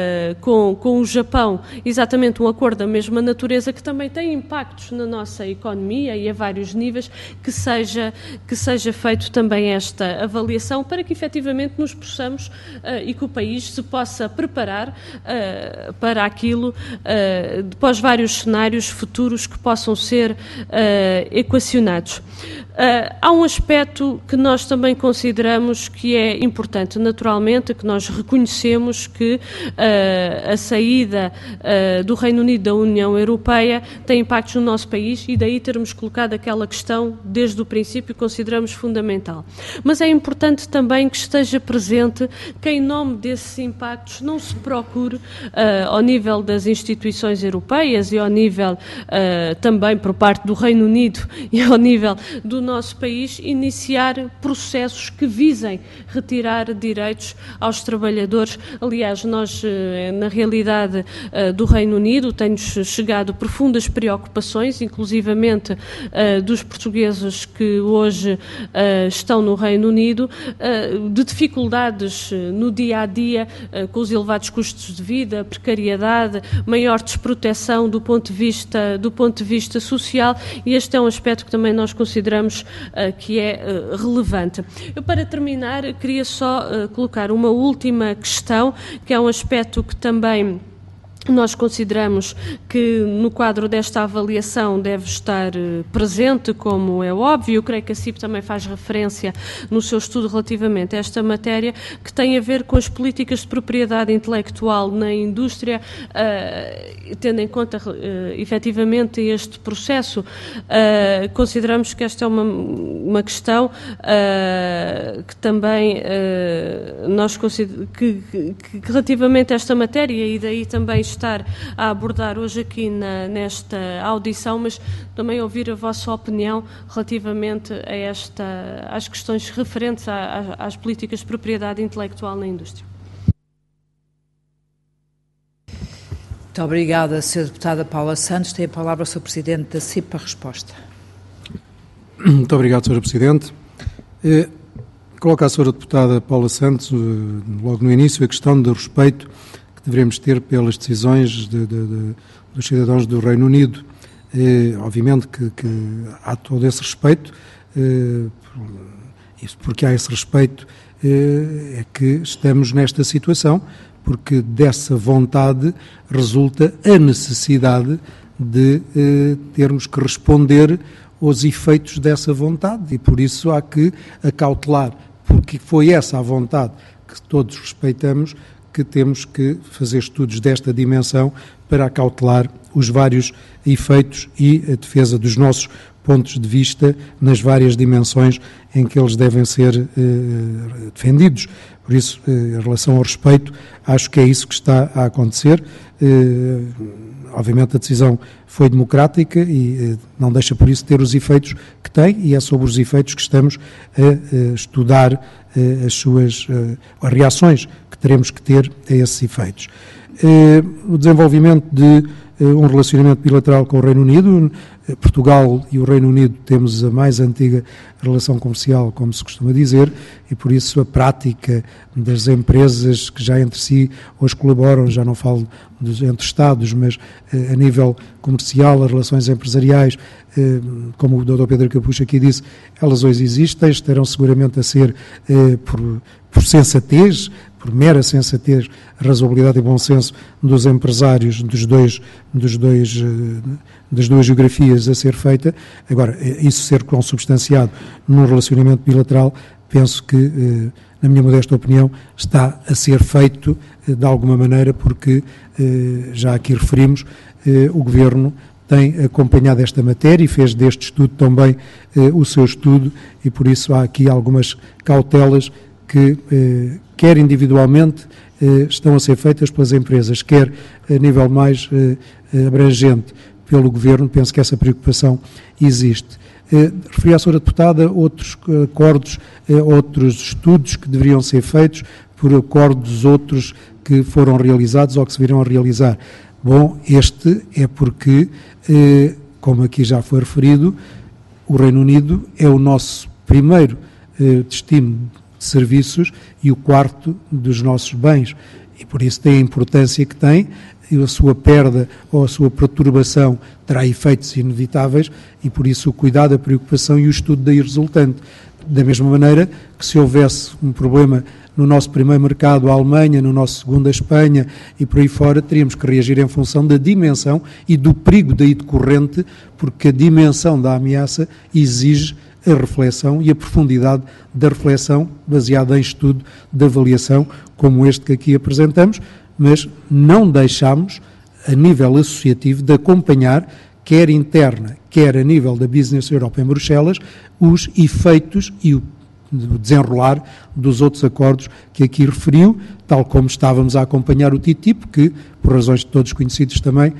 o Japão, exatamente um acordo da mesma natureza, que também tem impactos na nossa economia e a vários níveis, que seja feito também esta avaliação para que efetivamente nos possamos e que o país se possa preparar para aquilo, para os vários cenários futuros que possam ser equacionados. Há um aspecto que nós também consideramos que é importante, naturalmente, que nós reconhecemos que a saída do Reino Unido da União Europeia tem impactos no nosso país, e daí termos colocado aquela questão desde o princípio, consideramos fundamental. Mas é importante também que esteja presente que, em nome desses impactos, não se procure, ao nível das instituições europeias e ao nível também por parte do Reino Unido e ao nível do nosso país, iniciar processos que visem retirar direitos aos trabalhadores. Aliás, nós, na realidade do Reino Unido, tem-nos chegado profundas preocupações, inclusivamente dos portugueses que hoje estão no Reino Unido, de dificuldades no dia-a-dia, com os elevados custos de vida, precariedade, maior desproteção do ponto de vista social, e este é um aspecto que também nós consideramos que é relevante. Eu, para terminar, queria só colocar uma última questão, que é um aspecto que também nós consideramos que no quadro desta avaliação deve estar presente, como é óbvio. Eu creio que a CIP também faz referência no seu estudo relativamente a esta matéria, que tem a ver com as políticas de propriedade intelectual na indústria, tendo em conta efetivamente este processo. Consideramos que esta é uma questão que também nós consideramos que relativamente a esta matéria, e daí também estar a abordar hoje aqui nesta audição, mas também ouvir a vossa opinião relativamente a às questões referentes às políticas de propriedade intelectual na indústria. Muito obrigada, Sra. Deputada Paula Santos. Tem a palavra o Sr. Presidente da CIP para a resposta. Muito obrigado, Sra. Presidente. Coloca a Sra. Deputada Paula Santos, logo no início, a questão do respeito que devemos ter pelas decisões dos cidadãos do Reino Unido. Obviamente que há todo esse respeito, porque há esse respeito é que estamos nesta situação, porque dessa vontade resulta a necessidade de termos que responder aos efeitos dessa vontade, e por isso há que acautelar, porque foi essa a vontade que todos respeitamos, que temos que fazer estudos desta dimensão para acautelar os vários efeitos e a defesa dos nossos pontos de vista nas várias dimensões em que eles devem ser defendidos. Por isso, em relação ao respeito, acho que é isso que está a acontecer. Obviamente a decisão foi democrática e não deixa por isso ter os efeitos que tem, e é sobre os efeitos que estamos a estudar as reações que teremos que ter a esses efeitos. O desenvolvimento de um relacionamento bilateral com o Reino Unido. Portugal e o Reino Unido temos a mais antiga relação comercial, como se costuma dizer, e por isso a prática das empresas que já entre si hoje colaboram, já não falo entre Estados, mas a nível comercial, as relações empresariais, como o Dr. Pedro Capucho aqui disse, elas hoje existem, estarão seguramente a ser por sensatez, por mera sensatez, razoabilidade e bom senso dos empresários das duas geografias a ser feita. Agora, isso ser consubstanciado num relacionamento bilateral, penso que, na minha modesta opinião, está a ser feito de alguma maneira, porque, já aqui referimos, o Governo tem acompanhado esta matéria e fez deste estudo também o seu estudo, e por isso há aqui algumas cautelas que, quer individualmente, estão a ser feitas pelas empresas, quer a nível mais abrangente pelo Governo. Penso que essa preocupação existe. Referi à senhora deputada outros acordos, outros estudos que deveriam ser feitos por acordos outros que foram realizados ou que se virão a realizar. Bom, este é porque, como aqui já foi referido, o Reino Unido é o nosso primeiro destino de serviços e o quarto dos nossos bens, e por isso tem a importância que tem, e a sua perda ou a sua perturbação terá efeitos inevitáveis, e por isso o cuidado, a preocupação e o estudo daí resultante. Da mesma maneira que se houvesse um problema no nosso primeiro mercado, a Alemanha, no nosso segundo, a Espanha, e por aí fora, teríamos que reagir em função da dimensão e do perigo daí decorrente, porque a dimensão da ameaça exige a reflexão e a profundidade da reflexão baseada em estudo de avaliação, como este que aqui apresentamos, mas não deixamos, a nível associativo, de acompanhar, quer interna, quer a nível da Business Europe em Bruxelas, os efeitos e o desenrolar dos outros acordos que aqui referiu, tal como estávamos a acompanhar o TTIP, que, por razões de todos conhecidos também,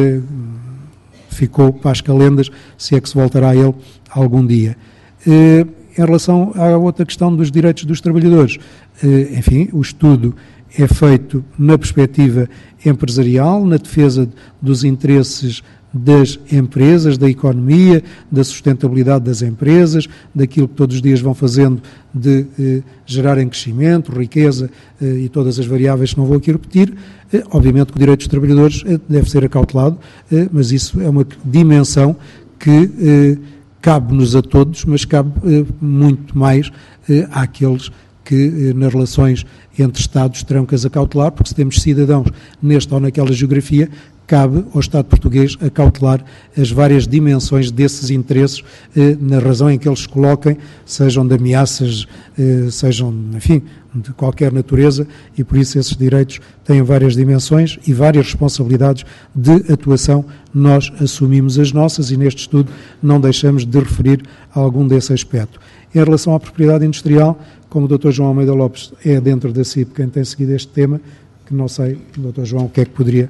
ficou para as calendas, se é que se voltará a ele algum dia. Em relação à outra questão dos direitos dos trabalhadores, enfim, o estudo é feito na perspectiva empresarial, na defesa dos interesses das empresas, da economia, da sustentabilidade das empresas, daquilo que todos os dias vão fazendo de gerarem crescimento, riqueza e todas as variáveis que não vou aqui repetir. Obviamente que o direito dos trabalhadores deve ser acautelado, mas isso é uma dimensão que cabe-nos a todos, mas cabe muito mais àqueles que nas relações entre Estados terão que as acautelar, porque se temos cidadãos nesta ou naquela geografia, cabe ao Estado português acautelar as várias dimensões desses interesses na razão em que eles se coloquem, sejam de ameaças, sejam, enfim, de qualquer natureza, e por isso esses direitos têm várias dimensões e várias responsabilidades de atuação. Nós assumimos as nossas e neste estudo não deixamos de referir a algum desse aspecto. Em relação à propriedade industrial, como o Dr. João Almeida Lopes é dentro da CIP quem tem seguido este tema, que não sei, Dr. João, o que é que poderia...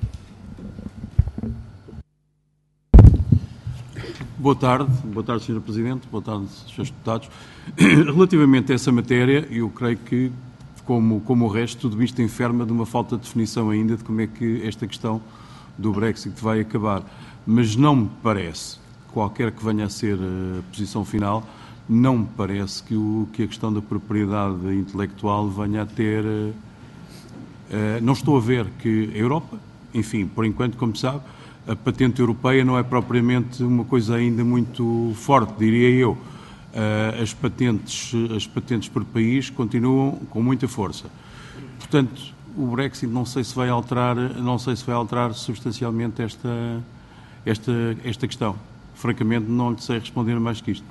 Boa tarde, Sr. Presidente, boa tarde, Srs. Deputados. Relativamente a essa matéria, eu creio que, como o resto, tudo isto enferma de uma falta de definição ainda de como é que esta questão do Brexit vai acabar. Mas não me parece, qualquer que venha a ser a posição final, não me parece que a questão da propriedade intelectual venha a ter... não estou a ver que a Europa, enfim, por enquanto, como sabe, a patente europeia não é propriamente uma coisa ainda muito forte, diria eu. As patentes por país continuam com muita força. Portanto, o Brexit não sei se vai alterar substancialmente esta questão. Francamente, não lhe sei responder mais que isto.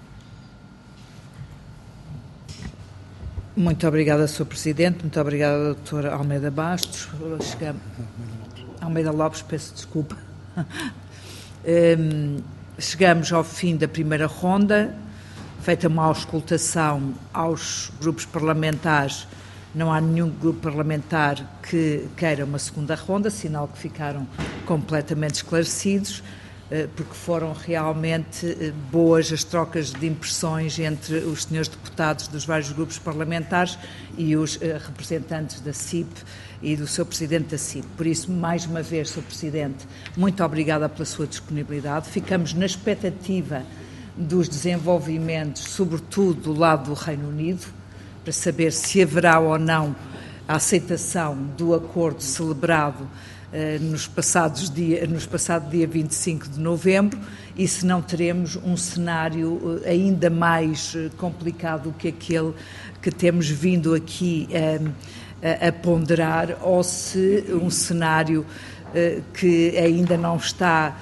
Muito obrigada, Sr. Presidente. Muito obrigada, Dr. Almeida Bastos. Almeida Lopes, peço desculpa. Chegamos ao fim da primeira ronda, feita uma auscultação aos grupos parlamentares. Não há nenhum grupo parlamentar que queira uma segunda ronda, sinal que ficaram completamente esclarecidos, porque foram realmente boas as trocas de impressões entre os senhores deputados dos vários grupos parlamentares e os representantes da CIP e do Sr. Presidente da CIP. Por isso, mais uma vez, Sr. Presidente, muito obrigada pela sua disponibilidade. Ficamos na expectativa dos desenvolvimentos, sobretudo do lado do Reino Unido, para saber se haverá ou não a aceitação do acordo celebrado no passado dia 25 de novembro, e se não teremos um cenário ainda mais complicado que aquele que temos vindo aqui a ponderar, ou se um cenário que ainda não está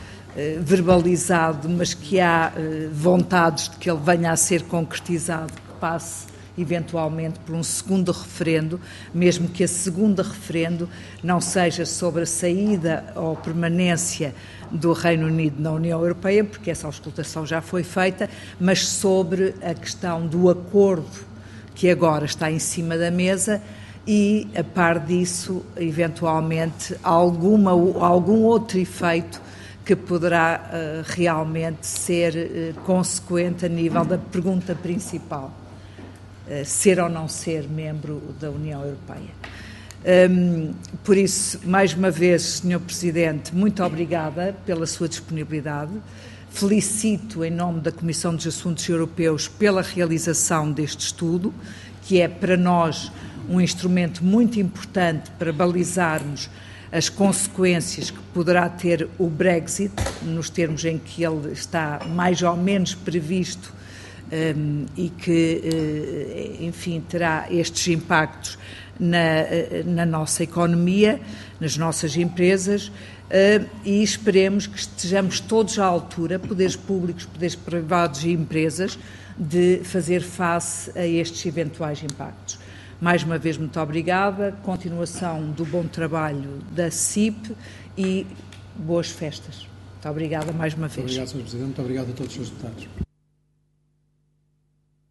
verbalizado, mas que há vontades de que ele venha a ser concretizado, que passe eventualmente por um segundo referendo, mesmo que a segunda referendo não seja sobre a saída ou permanência do Reino Unido na União Europeia, porque essa auscultação já foi feita, mas sobre a questão do acordo que agora está em cima da mesa e, a par disso, eventualmente, algum outro efeito que poderá realmente ser consequente a nível da pergunta principal, ser ou não ser membro da União Europeia. Por isso, mais uma vez, Sr. Presidente, muito obrigada pela sua disponibilidade. Felicito, em nome da Comissão dos Assuntos Europeus, pela realização deste estudo, que é para nós um instrumento muito importante para balizarmos as consequências que poderá ter o Brexit, nos termos em que ele está mais ou menos previsto e que, enfim, terá estes impactos na nossa economia, nas nossas empresas, e esperemos que estejamos todos à altura, poderes públicos, poderes privados e empresas, de fazer face a estes eventuais impactos. Mais uma vez, muito obrigada, continuação do bom trabalho da CIP e boas festas. Muito obrigada mais uma vez. Muito obrigado, Sr. Presidente. Muito obrigado a todos os seus deputados.